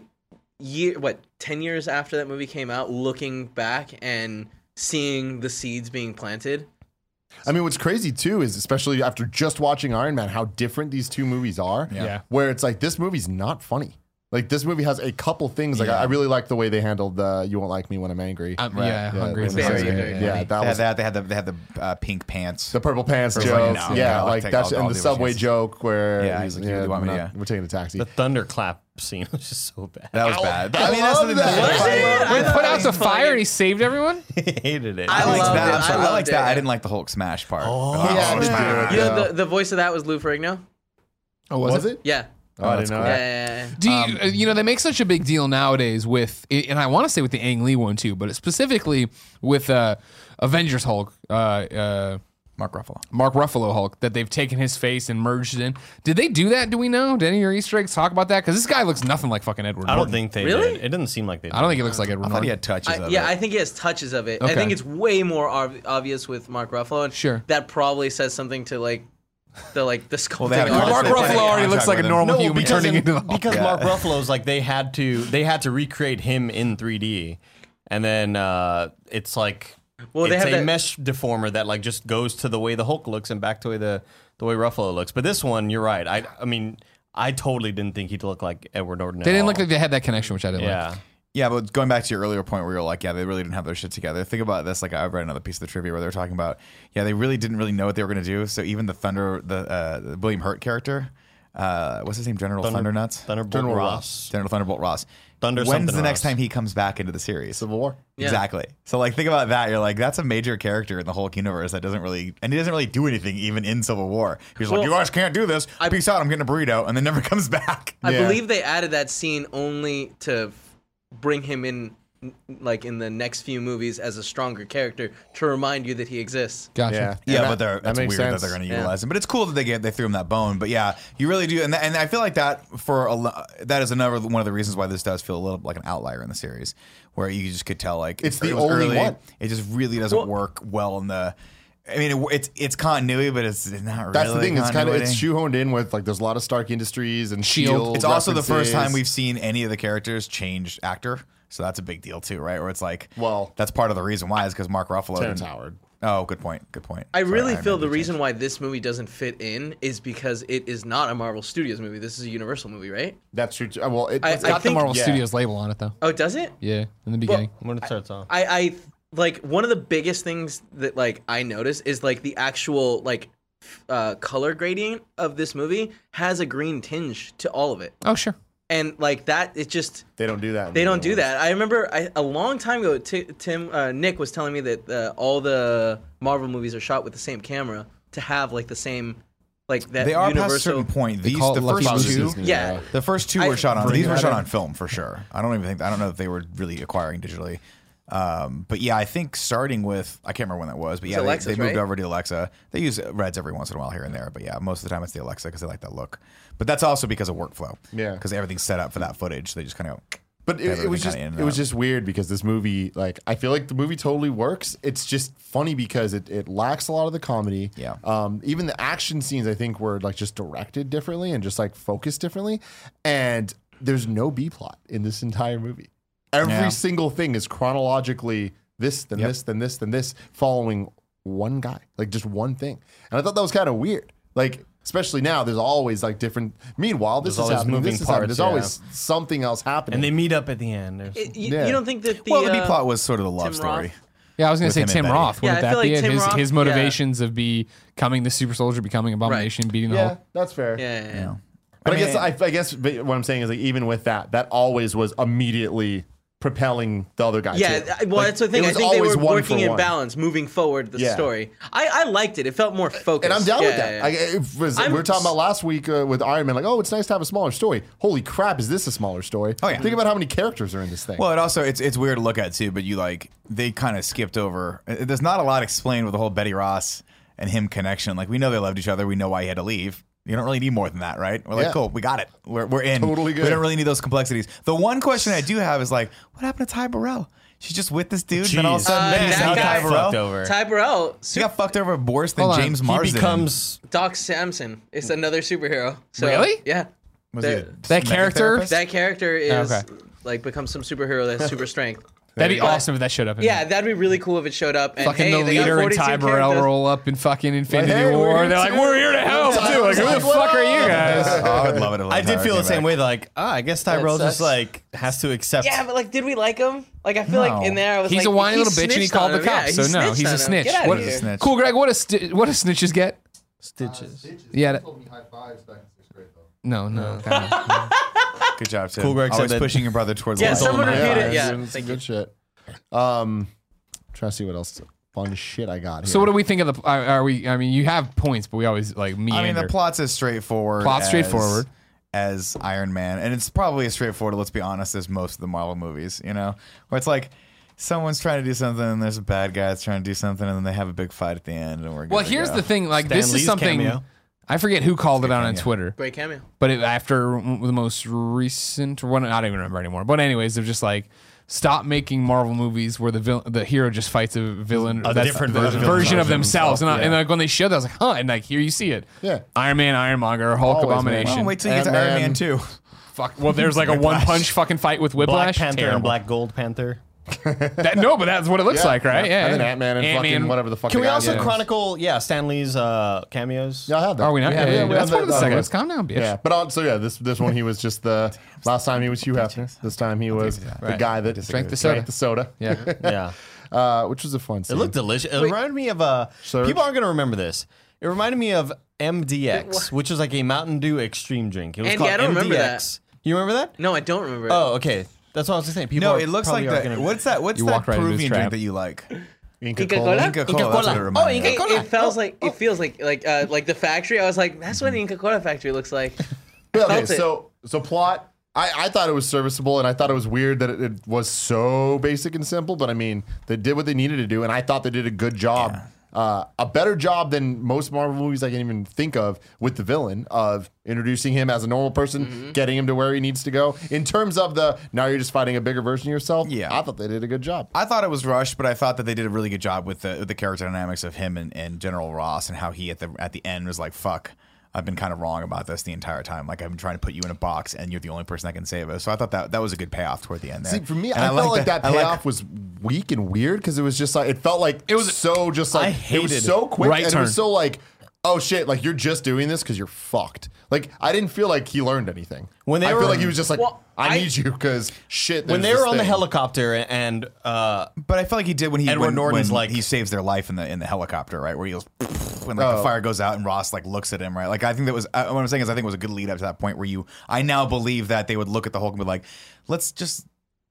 10 years after that movie came out, looking back and seeing the seeds being planted. I mean, what's crazy too is, especially after just watching Iron Man, how different these two movies are. Yeah. Where it's like this movie's not funny. Like this movie has a couple things. Like I really like the way they handled the "You Won't Like Me When I'm Angry." Yeah, hungry. when is they Very, say- very yeah, funny. that They was had they had the pink pants. the purple pants Or joke. like, no, yeah, I'll like take- that's I'll and the do what subway she says. joke where Yeah, he's like, you really want me to- we're taking a taxi. The thunderclap scene was just so bad. That was bad. I mean, that's the thing. love that. When he put out the fire and he saved everyone? I hated it. I I liked loved that. it. I'm sorry, I I liked loved that. it. I didn't like the Hulk smash part. Yeah, Oh, just man. do it. You know, the voice of that was Lou Ferrigno? Oh, was it? Yeah. Oh, I didn't know that. Yeah. Do you, you know, they make such a big deal nowadays with, and I want to say with the Ang Lee one too, but specifically with Avengers Hulk, Mark Ruffalo. Mark Ruffalo Hulk, that they've taken his face and merged it in. Did they do that? Do we know? Did any of your Easter eggs talk about that? Because this guy looks nothing like fucking Edward I don't Norton. think they Really? did. It didn't seem like they did. I don't think he looks like Edward I thought Norton. he had touches of it. I think he has touches of it. I Okay. think it's way more obvious with Mark Ruffalo. And Sure. That probably says something to the sculpting they had a artist. Mark They had a Ruffalo already contract looks like a with him. normal No, human because turning into the Hulk. because Mark Ruffalo's like they had to recreate him in 3D, and then it's like Well, they it's have a that- mesh deformer that like just goes to the way the Hulk looks and back to the way Ruffalo looks. But this one, you're right. I mean, I totally didn't think he'd look like Edward Norton. They at didn't all. look like they had that connection, which I didn't like. Yeah. Yeah, but going back to your earlier point where you're like, yeah, they really didn't have their shit together. Think about this. Like, I read another piece of the trivia where they were talking about, yeah, they really didn't really know what they were going to do. So even the William Hurt character, what's his name? General Thundernuts? Thunderbolt General Ross. General Thunderbolt Ross. Thunder When's something the next Ross. time he comes back into the series? Civil War. Yeah. Exactly. So like think about that. You're like, that's a major character in the Hulk universe that doesn't really, and he doesn't really do anything even in Civil War. He's like, Well, you guys can't do this. Peace out. I'm getting a burrito, and then never comes back. I Yeah. believe they added that scene only to bring him in, like in the next few movies, as a stronger character to remind you that he exists. Gotcha. Yeah. Yeah, And but that that's makes weird sense. that they're going to Yeah. utilize him. But it's cool that they threw him that bone. But yeah, you really do, and I feel like that that is another one of the reasons why this does feel a little like an outlier in the series, where you just could tell like It's the it was only early, one. It just really doesn't work well in the. I mean, it's continuity, but it's not really. That's the thing. It's kind of continuity. it's shoehorned in with like there's a lot of Stark Industries and Shield. Shield. It's also the first time references. we've seen any of the characters change actor. So that's a big deal too, right? Where it's like, Well, that's part of the reason why is because Mark Ruffalo. Terrence didn't- Howard. Oh, good point. Good point. I Sorry, really I feel remember the reason changed. why this movie doesn't fit in is because it is not a Marvel Studios movie. This is a Universal movie, right? That's true. Too. Well, I It's got the think- Marvel yeah. Studios label on it, though. Oh, does it? Yeah, in the beginning. When it starts off. I like one of the biggest things that like I notice is like the actual like color gradient of this movie has a green tinge to all of it, Oh, sure. and like that it just they don't do that. they don't do that. I remember a long time ago, Nick was telling me that all the Marvel movies are shot with the same camera to have like the same like that. They are past a universal. certain point. They call it The Lucky first Lucians. two, Yeah. the first two were shot on. These were shot on film for sure. I don't know if they were really acquiring digitally. But yeah, I think starting with I can't remember when that was, but yeah, they moved over to Alexa. They use Reds every once in a while here and there, but yeah, most of the time it's the Alexa because they like that look. But that's also because of workflow. Yeah, because everything's set up for that footage. They just kind of. But it was just weird because this movie, like, I feel like the movie totally works. It's just funny because it lacks a lot of the comedy. Yeah. Even the action scenes, I think, were like just directed differently and just like focused differently. And there's no B plot in this entire movie. Every single thing is chronologically this, then this, then this, then this, following one guy, like just one thing. And I thought that was kind of weird. Like, especially now, there's always like different. Meanwhile, this is happening. This is happening. There's always something else happening. And they meet up at the end. You don't think that the the B plot was sort of the love Tim story. Roth? Yeah, I was going to With say him and Tim Betty. Roth. Wouldn't Yeah, I that feel be like it? Tim Roth, His motivations of becoming the super soldier, becoming Abomination, beating the yeah, Hulk. that's fair. Yeah. But I guess what I'm saying is like even with that always was immediately propelling the other guy. Yeah, too. well, Like, that's the thing. it I was think they always were one working for in one. balance, moving forward the Yeah. story. I liked it. It felt more focused. And I'm down with that. Yeah. We were talking about last week with Iron Man, like, oh, it's nice to have a smaller story. Holy crap, is this a smaller story? Oh, yeah. Think about how many characters are in this thing. Well, it also it's weird to look at too, but they kind of skipped over. There's not a lot explained with the whole Betty Ross and him connection. Like we know they loved each other. We know why he had to leave. You don't really need more than that, right? We're like, cool, we got it. We're in. Totally good. We don't really need those complexities. The one question I do have is like, what happened to Ty Burrell? She's just with this dude, and then all of a sudden, he's that now guy Ty Burrell. over. Ty Burrell, He got fucked over worse than Hold on. James He Marsden. becomes Doc Samson is another superhero. So, Really? Yeah. Was he a That medical character? therapist? That character is Okay. like becomes some superhero that has super strength. That'd be awesome if that showed up. Yeah, that'd be really cool if it showed up. And Fucking hey, the they got leader and 42 Ty Burrell characters. roll up in fucking Infinity hey, we're War. here They're like, too. we're here to help too. Like, who the fuck are you guys? Oh, I would love it. If I did Tyra feel the came same back. way. Like, I guess Ty Burrell just sucks. like has to accept. Yeah, but like, did we like him? Like, I feel No. like in there, I was He's like, a whiny he little bitch and he snitched called on the him. Yeah, cops. he So no, snitched he's on a him. snitch. Get out What- of here. Snitch. Cool, Greg. What do snitches get? Stitches. Yeah. No. Good job, Tim. Cool, Greg said Always that- pushing your brother towards Yeah, life. someone repeat it. it's Yeah, some thank good you. shit. Trying to see what else fun shit I got here. So what do we think of the? Are we? I mean, you have points, but we always like meander. I mean, the plot's as straightforward. Plot's straightforward. as Iron Man, and it's probably as straightforward, let's be honest, as most of the Marvel movies. You know, where it's like someone's trying to do something, and there's a bad guy that's trying to do something, and then they have a big fight at the end, and we're good Well, to here's go. the thing. Like, Stan this is Lee's something. cameo. I forget who called it out on cameo. Twitter, Great cameo. but after the most recent one, I don't even remember anymore. But anyways, they're just like, stop making Marvel movies where the hero just fights a villain, A that's different the version of themselves. And, yeah. and like when they showed that, I was like, huh. And like here you see it. Yeah. Iron Man, Ironmonger, Hulk, Always, man. Abomination. Well, wait till you get to Iron Ant-Man. Man 2. Fuck. Well, there's like a one punch fucking fight with Black Whiplash. Panther Terrible. and Black Gold Panther. No, but that's what it looks like, right? Yeah. And then Ant-Man and fucking whatever the fuck. Can the we guy also is. chronicle, Stan Lee's cameos? Yeah, I have that. Are we not? have- Yeah, we that's have one of the that seconds. list. Calm down, bitch. Yeah, but this one he was just the last time he was Hugh Hefner. This time he was the Right. guy that Drank the soda. drank the soda. Yeah. Yeah. Which was a fun It scene. looked delicious. It reminded me of Surge? people aren't going to remember this. It reminded me of MDX, which is like a Mountain Dew extreme drink. It was Andy, called I don't MDX. remember that. You remember that? No, I don't remember. Oh, okay. That's what I was saying. People No, are it looks probably like are that. gonna- What's that? What's You that walked right into Peruvian this drink trap. that you like? Inca Cola? Cola. Inca Cola. That's what it reminded me of. It feels like it feels like the factory. I was like, that's what the Inca Cola factory looks like. Yeah, okay, Felt it. so plot. I thought it was serviceable, and I thought it was weird that it was so basic and simple. But I mean, they did what they needed to do, and I thought they did a good job. A better job than most Marvel movies I can even think of with the villain of introducing him as a normal person, getting him to where he needs to go. In terms of now you're just fighting a bigger version of yourself. Yeah. I thought they did a good job. I thought it was rushed, but I thought that they did a really good job with the character dynamics of him and General Ross, and how he at the end was like, "Fuck, I've been kind of wrong about this the entire time. Like I've been trying to put you in a box, and you're the only person that can save us." So I thought that was a good payoff toward the end there. See, for me, And I felt like that I payoff was weak and weird because it was just like it felt like it was so just like I it hated was so quick right and turn. it was so like, oh shit, like you're just doing this because you're fucked. Like I didn't feel like he learned anything. When they I were- feel like he was just like, Well, I need you because shit. when there's they were this on the thing. helicopter and But I felt like he did when Edward Norton's when like- he saves their life in the helicopter, right? Where he goes when like the fire goes out and Ross like looks at him, right? Like I think that was what I'm saying is I think it was a good lead up to that point where I now believe that they would look at the Hulk and be like, let's just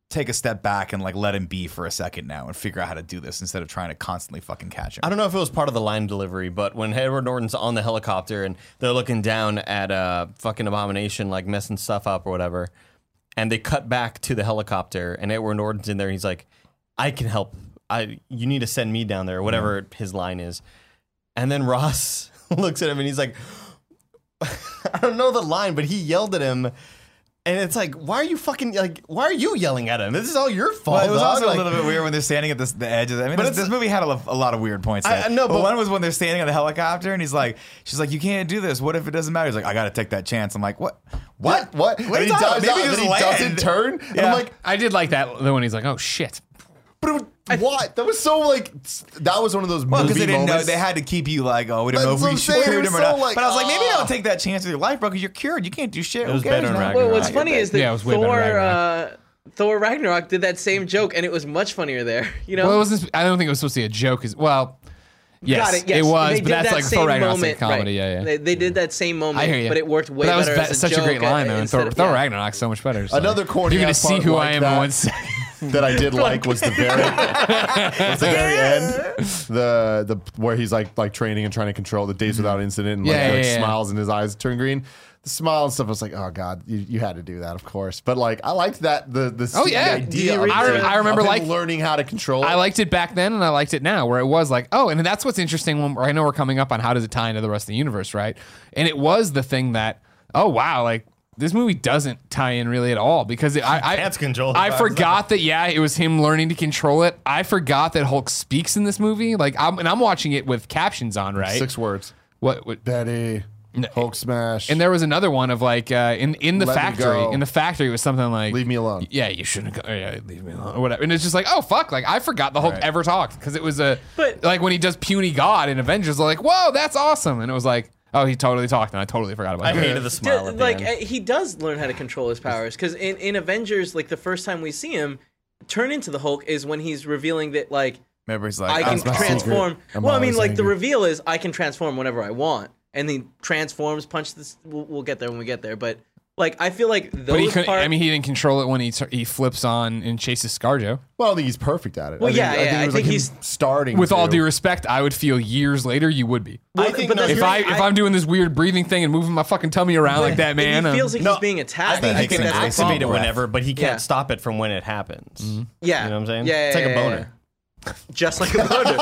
take a step back and like let him be for a second now and figure out how to do this instead of trying to constantly fucking catch him. I don't know if it was part of the line delivery, but when Edward Norton's on the helicopter and they're looking down at fucking Abomination, like messing stuff up or whatever, and they cut back to the helicopter and Edward Norton's in there, and he's like, I can help. You need to send me down there, or whatever his line is. And then Ross looks at him and he's like, I don't know the line, but he yelled at him. And it's like, why are you yelling at him? This is all your fault. Well, it was dog. also Like, a little bit weird when they're standing at the edge of the, I mean, But this movie had a lot of weird points. I know, but one was when they're standing on the helicopter and she's like, you can't do this. What if it doesn't matter? He's like, I got to take that chance. I'm like, what? What? What And are he you talking about? does, Maybe and just he land. doesn't turn. And Yeah. I'm like, I did like that when he's like, oh shit. but what? That was so like, that was one of those Well, movie because they didn't know, moments. they had to keep you like, oh, we don't know That's if what we I'm should saying. cure It him was or not. so like, But I was like, maybe ah. don't take that chance with your life, bro, because you're cured. You can't do shit. It was Who cares better in now? Ragnarok. Well, what's I funny get is that Yeah, it was way better in Ragnarok. Thor Ragnarok did that same joke, and it was much funnier there. You know, Well, it wasn't. I don't think it was supposed to be a joke. Well, yes, Got it. Yes, was, they but did that's that like same Thor Ragnarok's moment, like comedy. right. Yeah, yeah. They did that same moment, I hear you. but it worked way But that was better as a such joke. a great line, though. And instead Thor of- yeah. Ragnarok's so much better. So Another corny You're gonna ass see part who like I am that. in 1 second. that I did like was the very end, the where he's like training and trying to control the days without incident, and Yeah, like yeah. smiles and his eyes turn green. The smile and stuff, I was like, oh god, you had to do that, of course. But like, I liked that the Oh, yeah. idea. Did you of read it, I remember of him like learning how to control it. I liked it back then, and I liked it now, where it was like, oh, and that's what's interesting. When I know we're coming up on how does it tie into the rest of the universe, right? And it was the thing that, oh wow, like this movie doesn't tie in really at all because I can't control the I powers. forgot that it was him learning to control it. I forgot that Hulk speaks in this movie. Like I'm watching it with captions on, right? 6 words. What Betty, Hulk smash, And there was another one of like in the Let me factory. go. In the factory, it was something like leave me alone. Yeah, you shouldn't go. Yeah, leave me alone or whatever. And it's just like, oh fuck! Like I forgot the Hulk Right. ever talked because it was But- like when he does puny God in Avengers, like whoa, that's awesome. And it was like, oh, he totally talked, and I totally forgot about I it. hated the smile at the like end. he does learn how to control his powers because in Avengers, like the first time we see him turn into the Hulk is when he's revealing that like Remember, he's like, I can my transform. secret. I'm Well, I mean, always like the angry. reveal is I can transform whenever I want, and he transforms, punch this. We'll get there when we get there, but like I feel like those But he couldn't. parts. I mean, he didn't control it when he flips on and chases ScarJo. Well, I think he's perfect at it. Well, I think, yeah, I think, yeah, it was I like think him he's- starting. With all to. due respect, I would feel years later you would be. Well, think but no, that's If the I thing, if I'm doing this weird breathing thing and moving my fucking tummy around like that, man, he feels like No, he's being attacked. I think he can that's the activate it problem. whenever, but he can't Yeah. stop it from when it happens. Yeah, You know what I'm saying? Yeah, It's like a yeah, boner. yeah. Just like a boner.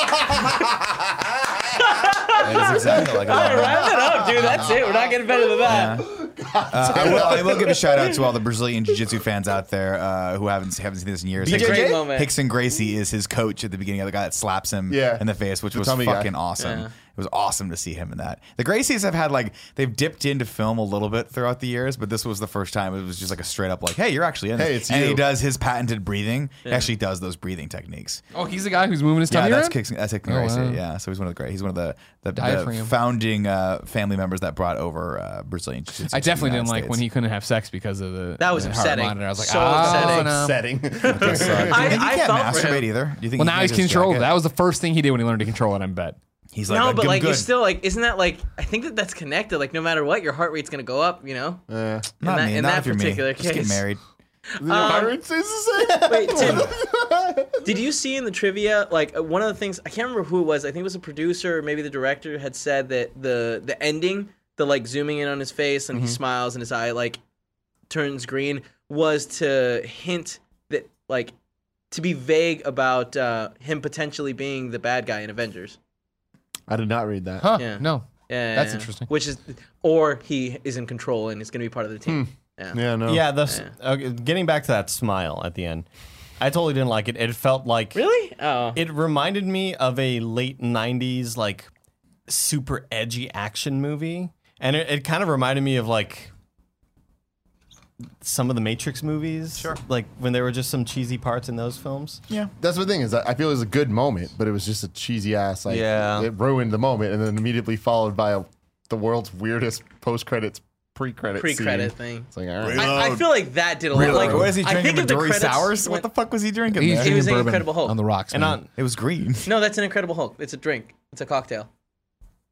that is exactly like a All right, lot. wrap it up, dude. That's it. We're not getting better than that. I will give a shout out to all the Brazilian Jiu-Jitsu fans out there who haven't seen this in years. It's a great moment. Hickson Gracie is his coach at the beginning of the guy that slaps him Yeah. in the face, which The was tummy guy. fucking awesome. Yeah. It was awesome to see him in that. The Gracies have had they've dipped into film a little bit throughout the years, but this was the first time it was just like a straight up like, hey, you're actually in this. Hey, it's and you. he does his patented breathing. He actually does those breathing techniques. oh, he's the guy who's moving his Yeah, tummy that's around. Hickson Oh, Gracie. wow. Yeah, so he's one of the Diaphragm. founding family members that brought over Brazilian Jiu-Jitsu. I to the definitely United didn't like States. when he couldn't have sex because of the That was the upsetting. heart monitor. I was like, So oh, upsetting. no. setting. Do you think I he can't felt for him. masturbate either? Do you think Well, he now can he's get his controlled. jacket? That was the first thing he did when he learned to control it. I bet. He's like, No, but "I'm like you're good." still like, isn't that like? I think that's connected. Like no matter what, your heart rate's gonna go up. You know. not that- me, in not that if you're me. particular Just get case. married. Pirates is the same. Wait, Tim, did you see in the trivia like one of the things? I can't remember who it was. I think it was a producer or maybe the director had said that the ending, the like zooming in on his face and he smiles and his eye like turns green, was to hint that like to be vague about him potentially being the bad guy in Avengers. I did not read that. Huh? Yeah. No. Yeah, That's interesting. Which is, or he is in control and is going to be part of the team. Yeah. Yeah, no. Yeah, okay, getting back to that smile at the end, I totally didn't like it. It felt like Really? Oh. it reminded me of a late '90s like super edgy action movie, and it kind of reminded me of like some of the Matrix movies. Sure. Like when there were just some cheesy parts in those films. Yeah. That's the thing is I feel it was a good moment, but it was just a cheesy ass like Yeah. it ruined the moment and then immediately followed by the world's weirdest pre-credit Pre-credit scene. thing. It's like, all right. I feel like that did a lot. Like, What is he I drinking? think if the Midori credits sours? went- What the fuck was he drinking? He's there? He was drinking in bourbon Incredible Hulk. on the rocks. And man. on It was green. No, that's an Incredible Hulk. It's a drink. It's a cocktail.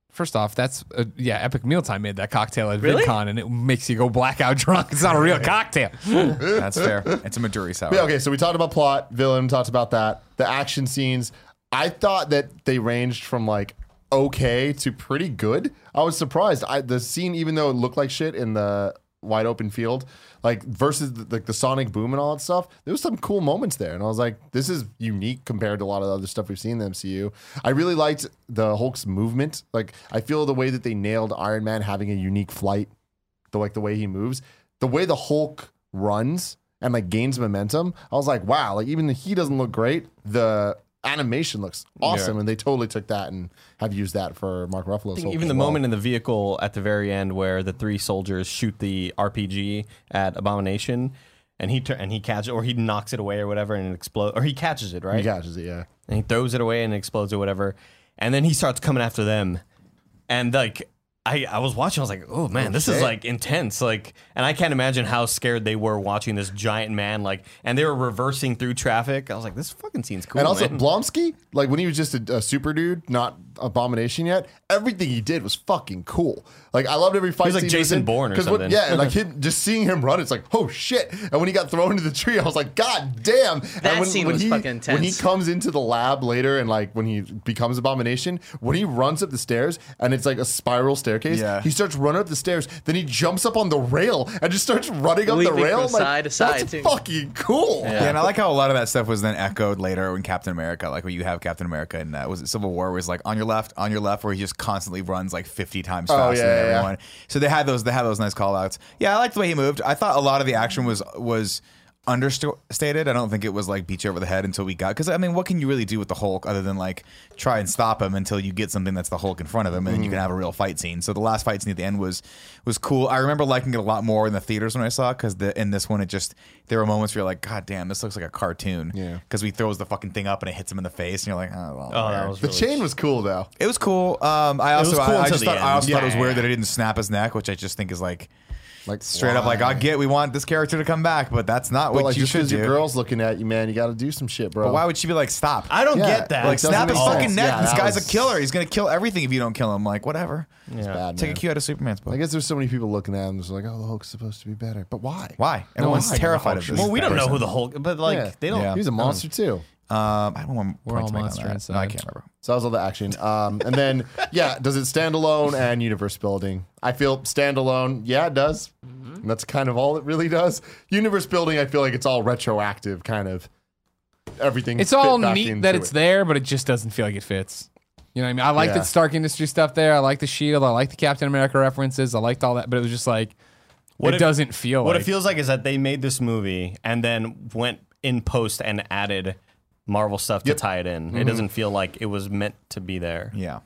First off, that's Epic Mealtime made that cocktail at Really? VidCon, and it makes you go blackout drunk. It's not a real cocktail. That's fair. It's a Maduri sour. Yeah, okay, so we talked about plot, villain, talked about that. The action scenes, I thought that they ranged from like okay to pretty good. I was surprised. The scene, even though it looked like shit in the wide open field, like versus the sonic boom and all that stuff, there was some cool moments there, and I was like, this is unique compared to a lot of the other stuff we've seen in the MCU. I really liked the Hulk's movement. Like, I feel the way that they nailed Iron Man having a unique flight, the way he moves, the way the Hulk runs and like gains momentum. I was like, wow, like even he doesn't look great, the animation looks awesome, and they totally took that and have used that for Mark Ruffalo's Hulk. Even the moment in the vehicle at the very end where the 3 soldiers shoot the RPG at Abomination, and he catches, or he knocks it away or whatever, and it explodes, or he catches it, right? He catches it, yeah. And he throws it away and it explodes or whatever, and then he starts coming after them, and like I was watching, I was like, oh man, this is like intense, like, and I can't imagine how scared they were watching this giant man, like, and they were reversing through traffic. I was like, this fucking scene's cool. And also man. Blonsky, like when he was just a super dude, not Abomination yet, everything he did was fucking cool. Like I loved every fight. He was like scene Jason Bourne or something. Yeah, like him, just seeing him run, it's like, oh shit. And when he got thrown into the tree, I was like, God damn. That scene was fucking intense. When he comes into the lab later and like when he becomes Abomination, when he runs up the stairs and it's like a spiral staircase, he starts running up the stairs, then he jumps up on the rail and just starts running up the Leaping rail. from side to side, that's too. fucking cool. Yeah, and I like how a lot of that stuff was then echoed later in Captain America. Like when you have Captain America in was it Civil War, where it's like on your left, where he just constantly runs like 50 times faster than everyone. So they had those nice call outs. Yeah, I liked the way he moved. I thought a lot of the action was understated. I don't think it was like beat you over the head until we got, because I mean, what can you really do with the Hulk other than like try and stop him until you get something that's the Hulk in front of him, and then you can have a real fight scene. So the last fight scene at the end was cool. I remember liking it a lot more in the theaters when I saw it, because in this one there were moments where you're like, God damn, this looks like a cartoon. Yeah, because he throws the fucking thing up and it hits him in the face, and you're like, oh well. that was The chain was cool though. It was cool. I also until the thought end. it was weird that it didn't snap his neck, which I just think is like straight up like, we want this character to come back, but that's not But what like, you just should because do. your girl's looking at you, man, you got to do some shit, bro. But why would she be like, stop? I don't Yeah, get that. like, Like, snap his doesn't make fucking sense. neck. Yeah, This that guy's was- a killer. He's gonna kill everything if you don't kill him. Like, whatever. It's bad, Take man. a cue out of Superman's book. I guess there's so many people looking at him, just like, oh, the Hulk's supposed to be better. But why? Why? Everyone's why? terrified The of Hulk this. Well, we don't know person. who the Hulk, but like Yeah. they don't. Yeah. He's a monster too. I don't want We're all points to make on monster that. inside. No, I can't remember. So that was all the action. And then, does it stand alone and universe building? I feel standalone, it does. And that's kind of all it really does. Universe building, I feel like it's all retroactive, kind of everything. It's all fit back neat into that it's it. there, but it just doesn't feel like it fits. You know what I mean? I like Yeah. the Stark Industry stuff there. I like the Shield. I like the Captain America references. I liked all that, but it was just like, What it if- doesn't feel What like it feels like is that they made this movie and then went in post and added Marvel stuff to tie it in. It doesn't feel like it was meant to be there. Yeah.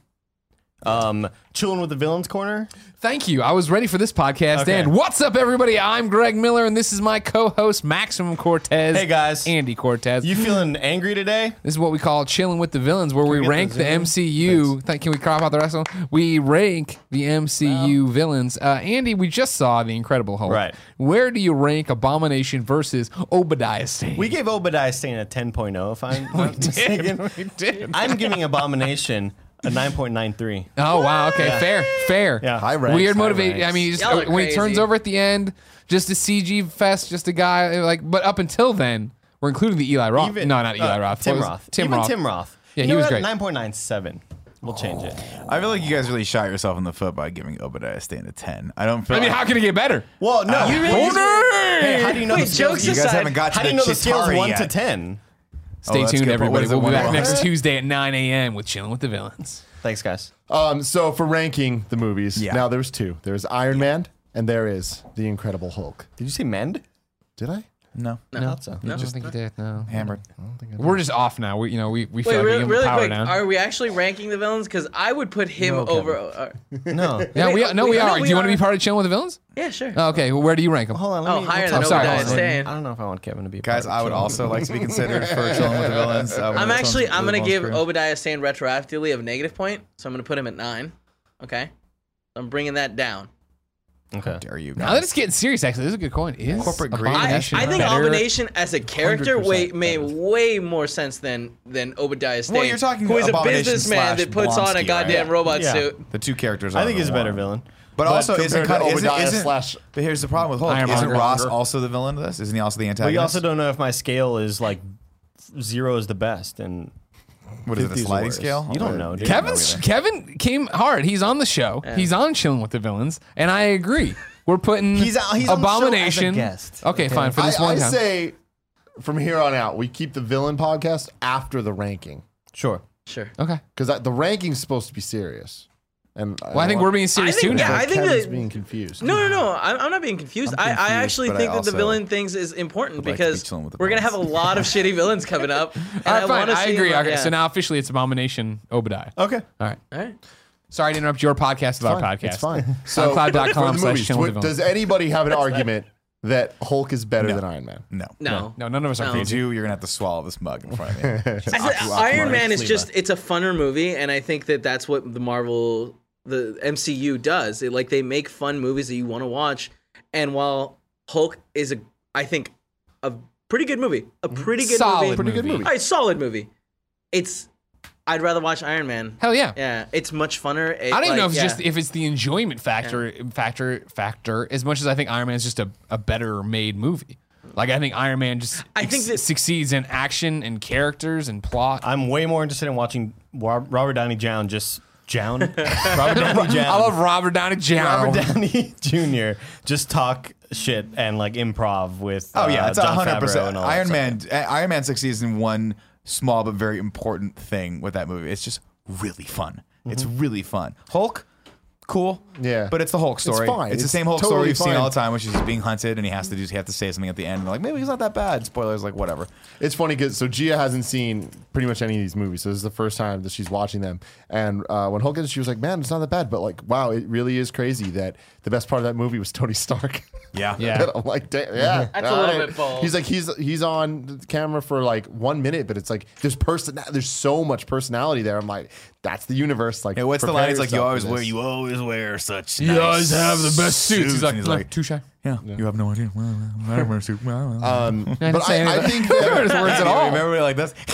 Chilling with the Villains Corner. Thank you. I was ready for this podcast. Okay. And what's up, everybody? I'm Greg Miller, and this is my co-host, Maximum Cortez. Hey, guys. Andy Cortez. You feeling angry today? This is what we call chilling with the villains, where we get rank the the Zoom? MCU. Can we crop out the rest of them? We rank the MCU villains. Andy, we just saw The Incredible Hulk. Right. Where do you rank Abomination versus Obadiah Stane? We gave Obadiah Stane a 10.0, if I'm not mistaken. We did. I'm giving Abomination a 9.93. Oh, wow. Okay. Fair. Yeah. High ranks, Weird high motivation. ranks. I mean, Y'all are when he turns crazy. over at the end, just a CG fest, just a guy like. But up until then, we're including the Eli Roth. No, not Eli Roth. Tim What was- Roth. Tim Even Roth. Tim Roth. Yeah, You he know was what? great. 9.97. We'll change it. I feel like you guys really shot yourself in the foot by giving Obadiah Stane a 10. I don't feel I mean, like how can it get better? Well, no. Hey, how do you know Wait, the scales? jokes you guys aside, haven't got to How do the you know the scales Chitauri 1 yet. to 10? Stay that's tuned, good. What everybody. is it, We'll be back 1 to 1? next Tuesday at 9 a.m. with Chilling with the Villains. Thanks, guys. So for ranking the movies, Yeah. now there's two. There's Iron Man and there is The Incredible Hulk. Did you say mend? Did I? No. I thought so. I don't think you did. No. Hammered. We're just off now. We feel Wait, like we really, give really power quick, down. are we actually ranking the villains? Because I would put him over. No. Yeah, we are. we Do you want to are. be part of Chilling with the Villains? Yeah, sure. Oh, okay. Well, where do you rank them? Hold on. Oh, higher than I'm sorry, Obadiah hold on. Stane. I don't know if I want Kevin to be a Guys, part of I would Chilling. also like to be considered for Chilling with the Villains. I'm going to give Obadiah Stane retroactively of -point, so I'm going to put him at 9. Okay, I'm bringing that down. How dare you? Now that it's getting serious, actually, this is a good coin. Is Corporate greed. Abomination I think better? Abomination as a character 100% made way more sense than Obadiah Stane, you're talking who is a Abomination businessman that puts on a /Blonsky, goddamn right? robot Yeah. suit. The two characters. I think he's a better one. villain. But also, compared isn't to kind of Obadiah isn't, slash- But here's the problem with Hulk. Ironmonger. Isn't Ross also the villain of this? Isn't he also the But antagonist? you also don't know if my scale is like 0 is the best and What is it? A 50 is the sliding worst. scale? You don't know, dude. Kevin came hard. He's on the show. He's on Chilling with the Villains, and I agree. We're putting He's on the show as a Abomination. guest. Okay, fine for this I one time. say from here on out, we keep the villain podcast after the ranking Sure. Sure. Okay. because the ranking's supposed to be serious. And Well, I think we're being serious I think- too now. yeah, I think Kevin's that- being confused. No. I'm not being confused. I'm I confused, actually but think I that the also villain things is important would like to be because chilling with the we're gonna have a villains. lot of shitty villains coming up. And All right, fine. wanna I see agree. them, Okay, yeah. so now officially it's Abomination Obadiah. Okay. All right. All right. Sorry to interrupt your podcast with our Fine. podcast. It's fine. So, for the SoundCloud.com/Chilling movies, with the Villains. does anybody have an argument that Hulk is better than Iron Man? No. No. No, none of us are No. You crazy. do, you're gonna have to swallow this mug in front of me. I said, Iron Man is just it's a funner movie, and I think that that's what the MCU does. They make fun movies that you want to watch, and while Hulk is I think a pretty good movie, Solid movie, Pretty good movie. All right, solid movie. I'd rather watch Iron Man. Hell yeah. Yeah, it's much funner. I don't even know if it's the enjoyment factor as much as I think Iron Man is just a better made movie. Like I think Iron Man just I think that- succeeds in action and characters and plot. I'm way more interested in watching Robert Downey Jr. Robert Downey Jr. I love Robert Downey Jr. Robert Downey Jr. just talk shit and like improv with Oh yeah, it's Jon 100%. Favreau and all that stuff. Iron Man succeeds in one small but very important thing with that movie. It's just really fun. It's really fun. Hulk, cool. Yeah. But it's the Hulk story. fine. It's the It's same Hulk totally story you've seen fine. all the time, which is he's being hunted and he has to say something at the end. And they're like, maybe he's not that bad. Spoilers, like whatever. It's funny because Gia hasn't seen pretty much any of these movies, so this is the first time that she's watching them. And when Hulk is, she was like, "Man, it's not that bad," but like, wow, it really is crazy that the best part of that movie was Tony Stark. Yeah. Yeah. I'm like, damn, yeah, That's a all little bit bold. He's like, he's on the camera for like 1 minute, but it's like there's so much personality there. I'm like, that's the universe. Like, Hey, what's the prepare line? It's like yourself for this. you always wear such. You always have the best suits. He's And he's like, too shy. yeah, you have no idea. Well, I don't wear a suit. But I think that, his words at all. Remember when like this?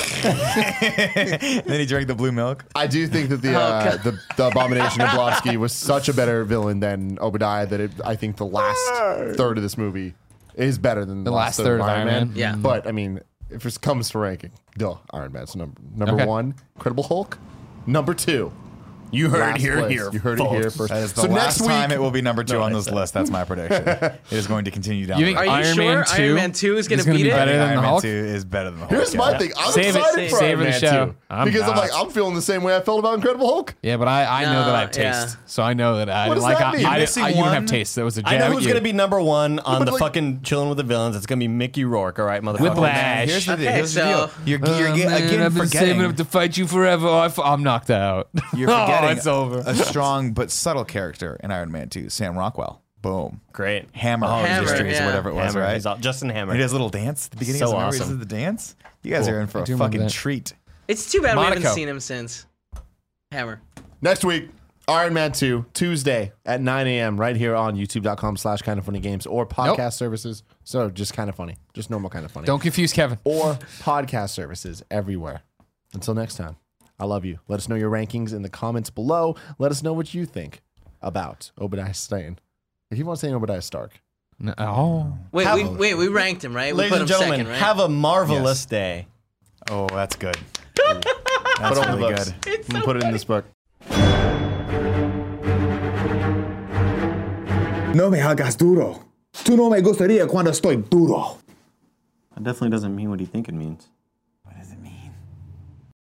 Then he drank the blue milk. I do think that the Abomination of Blonsky was such a better villain than Obadiah that I think the last third of this movie is better than the last third of Iron Man. Yeah. But I mean, if it comes to ranking, Iron Man's number Okay. 1, Incredible Hulk, number 2. You heard Last here, place. here. You heard it here folks. first. That is the So last next time week, it will be number 2 on this list. That's my prediction. It is going to continue down. You the think Are you road. Iron sure Man 2 Iron Man 2 is gonna gonna beat be it? better than Iron the Man Hulk? 2 is better than the Hulk. here's my thing. I'm Save it. excited for Save Iron it the Man show. 2 I'm because I'm not. like, I'm feeling the same way I felt about Incredible Hulk. Yeah, but I know that I have yeah. taste, so I know that I What does like. that mean? I Missing you don't have one? taste. That was a jab I know at who's you. going to be number 1 on but the like- fucking Chilling with the Villains. It's going to be Mickey Rourke, all right, motherfucker. Whiplash. Here's the, Okay, here's the so- deal. You're again I've been saving forgetting. up to fight you forever. I'm knocked out. You're Oh, forgetting it's over. a strong but subtle character in Iron Man 2, Sam Rockwell. Boom. Great. Hammer Hammer, Industries yeah. or whatever it was, Hammer. right? He's all, Justin Hammer. He does a little dance at the beginning So of the movie. awesome. He does the dance. You guys are in for I a do remember fucking that. treat. It's too bad we Monaco. haven't seen him since. Hammer. Next week, Iron Man 2, Tuesday at 9 a.m. right here on youtube.com/kindoffunnygames or podcast services. So just kind of funny. Just normal kind of funny. Don't confuse Kevin. Or podcast services everywhere. Until next time, I love you. Let us know your rankings in the comments below. Let us know what you think about Obadiah Stane. I keep on saying Obadiah Stark. Oh, Wait, we ranked him, right? We Ladies put him and gentlemen, second, right? have a marvelous day. Oh, that's good. Put That's it on the really books. good. I'm gonna put it in this book. No me hagas duro. Tú no me gustaría cuando estoy duro. That definitely doesn't mean what you think it means.